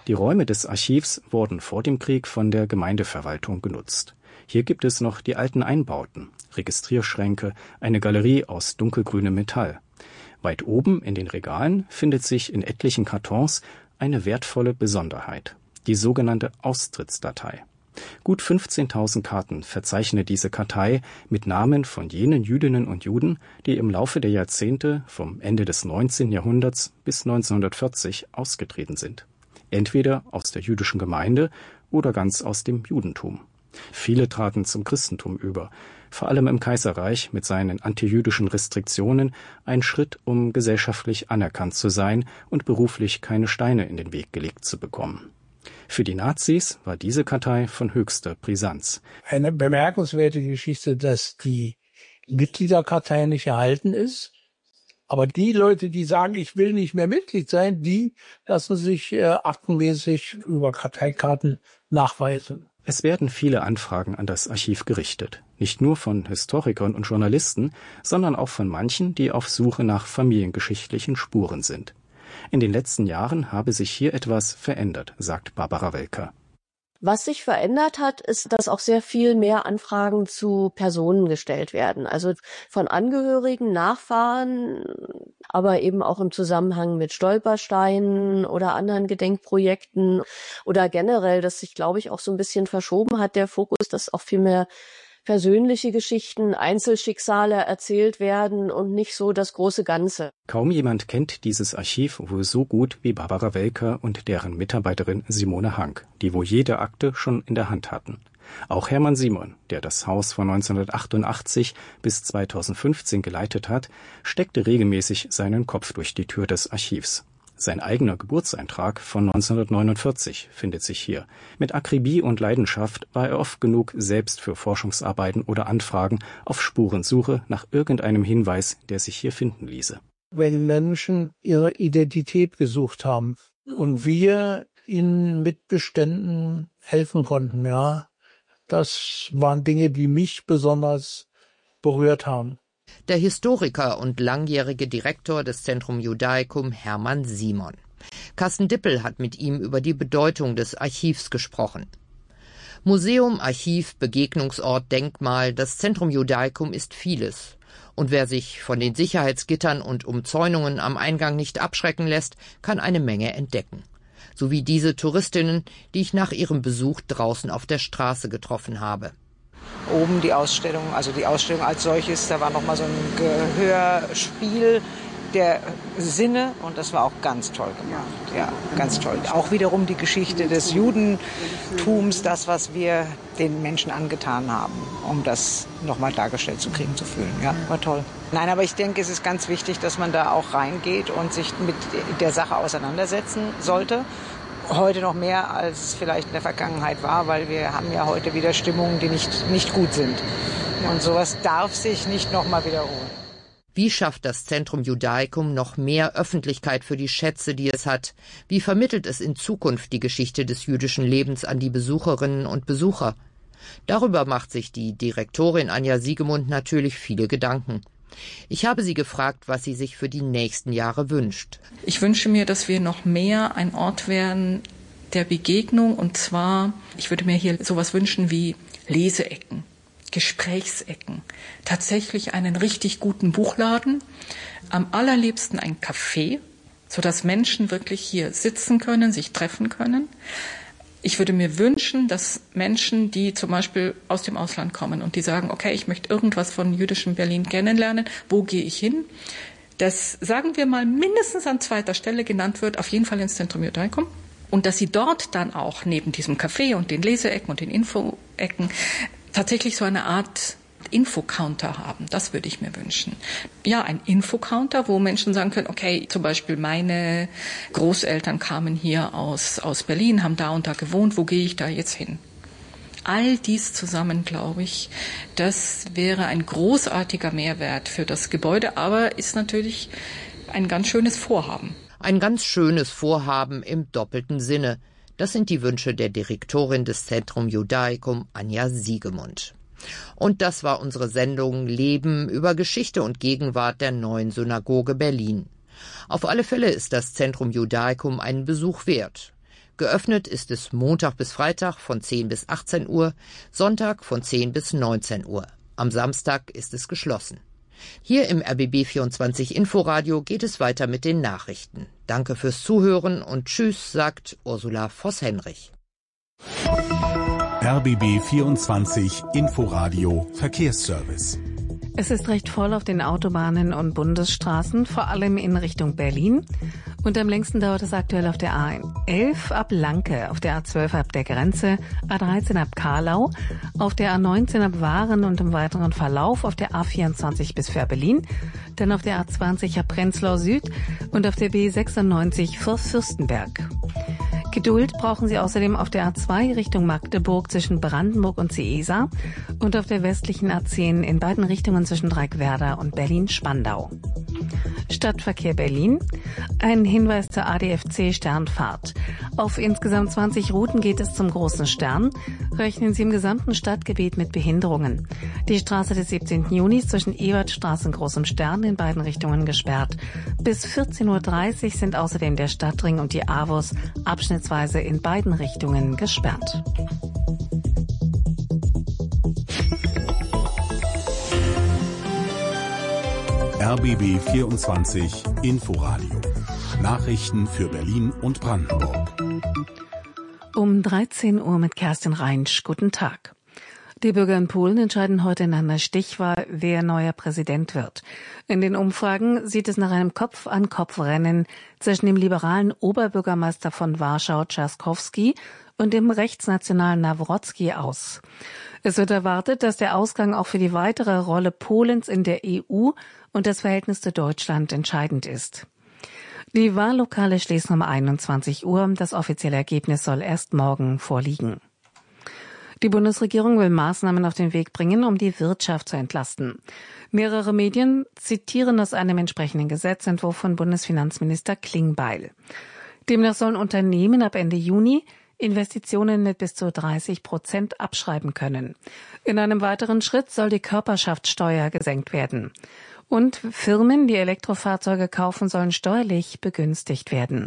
Die Räume des Archivs wurden vor dem Krieg von der Gemeindeverwaltung genutzt. Hier gibt es noch die alten Einbauten, Registrierschränke, eine Galerie aus dunkelgrünem Metall. Weit oben in den Regalen findet sich in etlichen Kartons eine wertvolle Besonderheit, die sogenannte Austrittsdatei. Gut fünfzehntausend Karten verzeichnet diese Kartei mit Namen von jenen Jüdinnen und Juden, die im Laufe der Jahrzehnte vom Ende des neunzehnten Jahrhunderts bis neunzehnhundertvierzig ausgetreten sind. Entweder aus der jüdischen Gemeinde oder ganz aus dem Judentum. Viele traten zum Christentum über, vor allem im Kaiserreich mit seinen antijüdischen Restriktionen ein Schritt, um gesellschaftlich anerkannt zu sein und beruflich keine Steine in den Weg gelegt zu bekommen. Für die Nazis war diese Kartei von höchster Brisanz. Eine bemerkenswerte Geschichte, dass die Mitgliederkartei nicht erhalten ist. Aber die Leute, die sagen, ich will nicht mehr Mitglied sein, die lassen sich äh, aktenmäßig über Karteikarten nachweisen. Es werden viele Anfragen an das Archiv gerichtet. Nicht nur von Historikern und Journalisten, sondern auch von manchen, die auf Suche nach familiengeschichtlichen Spuren sind. In den letzten Jahren habe sich hier etwas verändert, sagt Barbara Welker. Was sich verändert hat, ist, dass auch sehr viel mehr Anfragen zu Personen gestellt werden. Also von Angehörigen, Nachfahren, aber eben auch im Zusammenhang mit Stolpersteinen oder anderen Gedenkprojekten oder generell, dass sich, glaube ich, auch so ein bisschen verschoben hat, der Fokus, dass auch viel mehr persönliche Geschichten, Einzelschicksale erzählt werden und nicht so das große Ganze. Kaum jemand kennt dieses Archiv wohl so gut wie Barbara Welker und deren Mitarbeiterin Simone Hank, die wohl jede Akte schon in der Hand hatten. Auch Hermann Simon, der das Haus von neunzehnhundertachtundachtzig bis zweitausendfünfzehn geleitet hat, steckte regelmäßig seinen Kopf durch die Tür des Archivs. Sein eigener Geburtseintrag von neunzehnhundertneunundvierzig findet sich hier. Mit Akribie und Leidenschaft war er oft genug selbst für Forschungsarbeiten oder Anfragen auf Spurensuche nach irgendeinem Hinweis, der sich hier finden ließe. Wenn Menschen ihre Identität gesucht haben und wir ihnen mit Beständen helfen konnten, ja, das waren Dinge, die mich besonders berührt haben. Der Historiker und langjährige Direktor des Centrum Judaicum Hermann Simon. Carsten Dippel hat mit ihm über die Bedeutung des Archivs gesprochen. Museum, Archiv, Begegnungsort, Denkmal, das Centrum Judaicum ist vieles. Und wer sich von den Sicherheitsgittern und Umzäunungen am Eingang nicht abschrecken lässt, kann eine Menge entdecken. So wie diese Touristinnen, die ich nach ihrem Besuch draußen auf der Straße getroffen habe. Oben die Ausstellung, also die Ausstellung als solches, da war nochmal so ein Gehörspiel der Sinne und das war auch ganz toll gemacht. Ja, ganz toll. Auch wiederum die Geschichte des Judentums, das, was wir den Menschen angetan haben, um das nochmal dargestellt zu kriegen, zu fühlen. Ja, war toll. Nein, aber ich denke, es ist ganz wichtig, dass man da auch reingeht und sich mit der Sache auseinandersetzen sollte. Heute noch mehr, als es vielleicht in der Vergangenheit war, weil wir haben ja heute wieder Stimmungen, die nicht, nicht gut sind. Und sowas darf sich nicht nochmal wiederholen. Wie schafft das Centrum Judaicum noch mehr Öffentlichkeit für die Schätze, die es hat? Wie vermittelt es in Zukunft die Geschichte des jüdischen Lebens an die Besucherinnen und Besucher? Darüber macht sich die Direktorin Anja Siegemund natürlich viele Gedanken. Ich habe sie gefragt, was sie sich für die nächsten Jahre wünscht. Ich wünsche mir, dass wir noch mehr ein Ort werden der Begegnung. Und zwar, ich würde mir hier sowas wünschen wie Leseecken, Gesprächsecken, tatsächlich einen richtig guten Buchladen, am allerliebsten ein Café, sodass Menschen wirklich hier sitzen können, sich treffen können. Ich würde mir wünschen, dass Menschen, die zum Beispiel aus dem Ausland kommen und die sagen, okay, ich möchte irgendwas von jüdischem Berlin kennenlernen, wo gehe ich hin? Das, sagen wir mal, mindestens an zweiter Stelle genannt wird, auf jeden Fall ins Centrum Judaicum. Und dass sie dort dann auch neben diesem Café und den Leseecken und den Infoecken tatsächlich so eine Art Infocounter haben. Das würde ich mir wünschen. Ja, ein Infocounter, wo Menschen sagen können, okay, zum Beispiel meine Großeltern kamen hier aus, aus Berlin, haben da und da gewohnt, wo gehe ich da jetzt hin? All dies zusammen, glaube ich, das wäre ein großartiger Mehrwert für das Gebäude, aber ist natürlich ein ganz schönes Vorhaben. Ein ganz schönes Vorhaben im doppelten Sinne. Das sind die Wünsche der Direktorin des Centrum Judaicum, Anja Siegemund. Und das war unsere Sendung Leben über Geschichte und Gegenwart der neuen Synagoge Berlin. Auf alle Fälle ist das Centrum Judaicum einen Besuch wert. Geöffnet ist es Montag bis Freitag von zehn bis achtzehn Uhr, Sonntag von zehn bis neunzehn Uhr. Am Samstag ist es geschlossen. Hier im R B B vierundzwanzig Inforadio geht es weiter mit den Nachrichten. Danke fürs Zuhören und Tschüss, sagt Ursula Voss-Henrich. R B B vierundzwanzig Inforadio Verkehrsservice. Es ist recht voll auf den Autobahnen und Bundesstraßen, vor allem in Richtung Berlin. Und am längsten dauert es aktuell auf der A elf ab Lanke, auf der A zwölf ab der Grenze, A dreizehn ab Karlau, auf der A neunzehn ab Waren und im weiteren Verlauf auf der A vierundzwanzig bis Fehrbellin, dann auf der A zwanzig ab Prenzlau Süd und auf der B sechsundneunzig vor Fürstenberg. Geduld brauchen Sie außerdem auf der A zwei Richtung Magdeburg zwischen Brandenburg und Ciesa und auf der westlichen A zehn in beiden Richtungen zwischen Dreieckwerder und Berlin-Spandau. Stadtverkehr Berlin. Ein Hinweis zur A D F C Sternfahrt. Auf insgesamt zwanzig Routen geht es zum Großen Stern. Rechnen Sie im gesamten Stadtgebiet mit Behinderungen. Die Straße des siebzehnten Junis zwischen Ebertstraße und Großem Stern in beiden Richtungen gesperrt. Bis vierzehn Uhr dreißig sind außerdem der Stadtring und die AWUS abschnittsweise in beiden Richtungen gesperrt. R B B vierundzwanzig Inforadio. Nachrichten für Berlin und Brandenburg. Um dreizehn Uhr mit Kerstin Reinsch. Guten Tag. Die Bürger in Polen entscheiden heute in einer Stichwahl, wer neuer Präsident wird. In den Umfragen sieht es nach einem Kopf-an-Kopf-Rennen zwischen dem liberalen Oberbürgermeister von Warschau, Trzaskowski, und dem rechtsnationalen Nawrocki aus. Es wird erwartet, dass der Ausgang auch für die weitere Rolle Polens in der E U und das Verhältnis zu Deutschland entscheidend ist. Die Wahllokale schließen um einundzwanzig Uhr. Das offizielle Ergebnis soll erst morgen vorliegen. Die Bundesregierung will Maßnahmen auf den Weg bringen, um die Wirtschaft zu entlasten. Mehrere Medien zitieren aus einem entsprechenden Gesetzentwurf von Bundesfinanzminister Klingbeil. Demnach sollen Unternehmen ab Ende Juni Investitionen mit bis zu dreißig Prozent abschreiben können. In einem weiteren Schritt soll die Körperschaftssteuer gesenkt werden. Und Firmen, die Elektrofahrzeuge kaufen, sollen steuerlich begünstigt werden.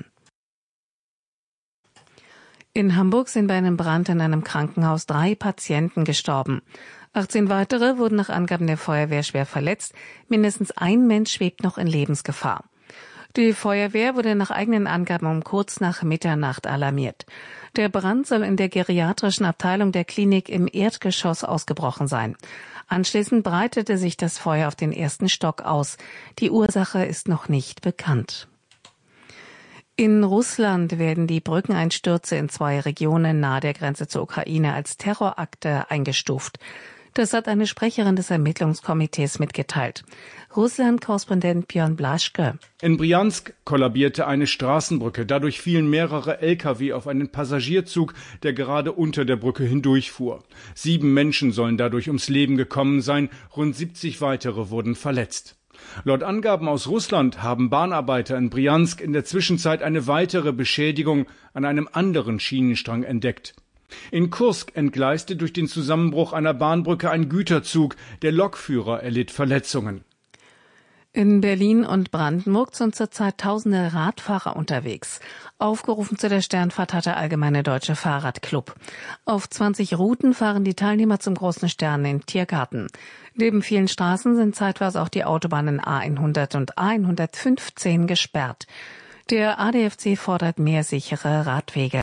In Hamburg sind bei einem Brand in einem Krankenhaus drei Patienten gestorben. achtzehn weitere wurden nach Angaben der Feuerwehr schwer verletzt. Mindestens ein Mensch schwebt noch in Lebensgefahr. Die Feuerwehr wurde nach eigenen Angaben um kurz nach Mitternacht alarmiert. Der Brand soll in der geriatrischen Abteilung der Klinik im Erdgeschoss ausgebrochen sein. Anschließend breitete sich das Feuer auf den ersten Stock aus. Die Ursache ist noch nicht bekannt. In Russland werden die Brückeneinstürze in zwei Regionen nahe der Grenze zur Ukraine als Terrorakte eingestuft. Das hat eine Sprecherin des Ermittlungskomitees mitgeteilt. Russland-Korrespondent Björn Blaschke. In Bryansk kollabierte eine Straßenbrücke. Dadurch fielen mehrere L K W auf einen Passagierzug, der gerade unter der Brücke hindurchfuhr. Sieben Menschen sollen dadurch ums Leben gekommen sein. Rund siebzig weitere wurden verletzt. Laut Angaben aus Russland haben Bahnarbeiter in Bryansk in der Zwischenzeit eine weitere Beschädigung an einem anderen Schienenstrang entdeckt. In Kursk entgleiste durch den Zusammenbruch einer Bahnbrücke ein Güterzug. Der Lokführer erlitt Verletzungen. In Berlin und Brandenburg sind zurzeit tausende Radfahrer unterwegs. Aufgerufen zu der Sternfahrt hat der Allgemeine Deutsche Fahrradclub. Auf zwanzig Routen fahren die Teilnehmer zum Großen Stern in Tiergarten. Neben vielen Straßen sind zeitweise auch die Autobahnen A hundert und A hundertfünfzehn gesperrt. Der A D F C fordert mehr sichere Radwege.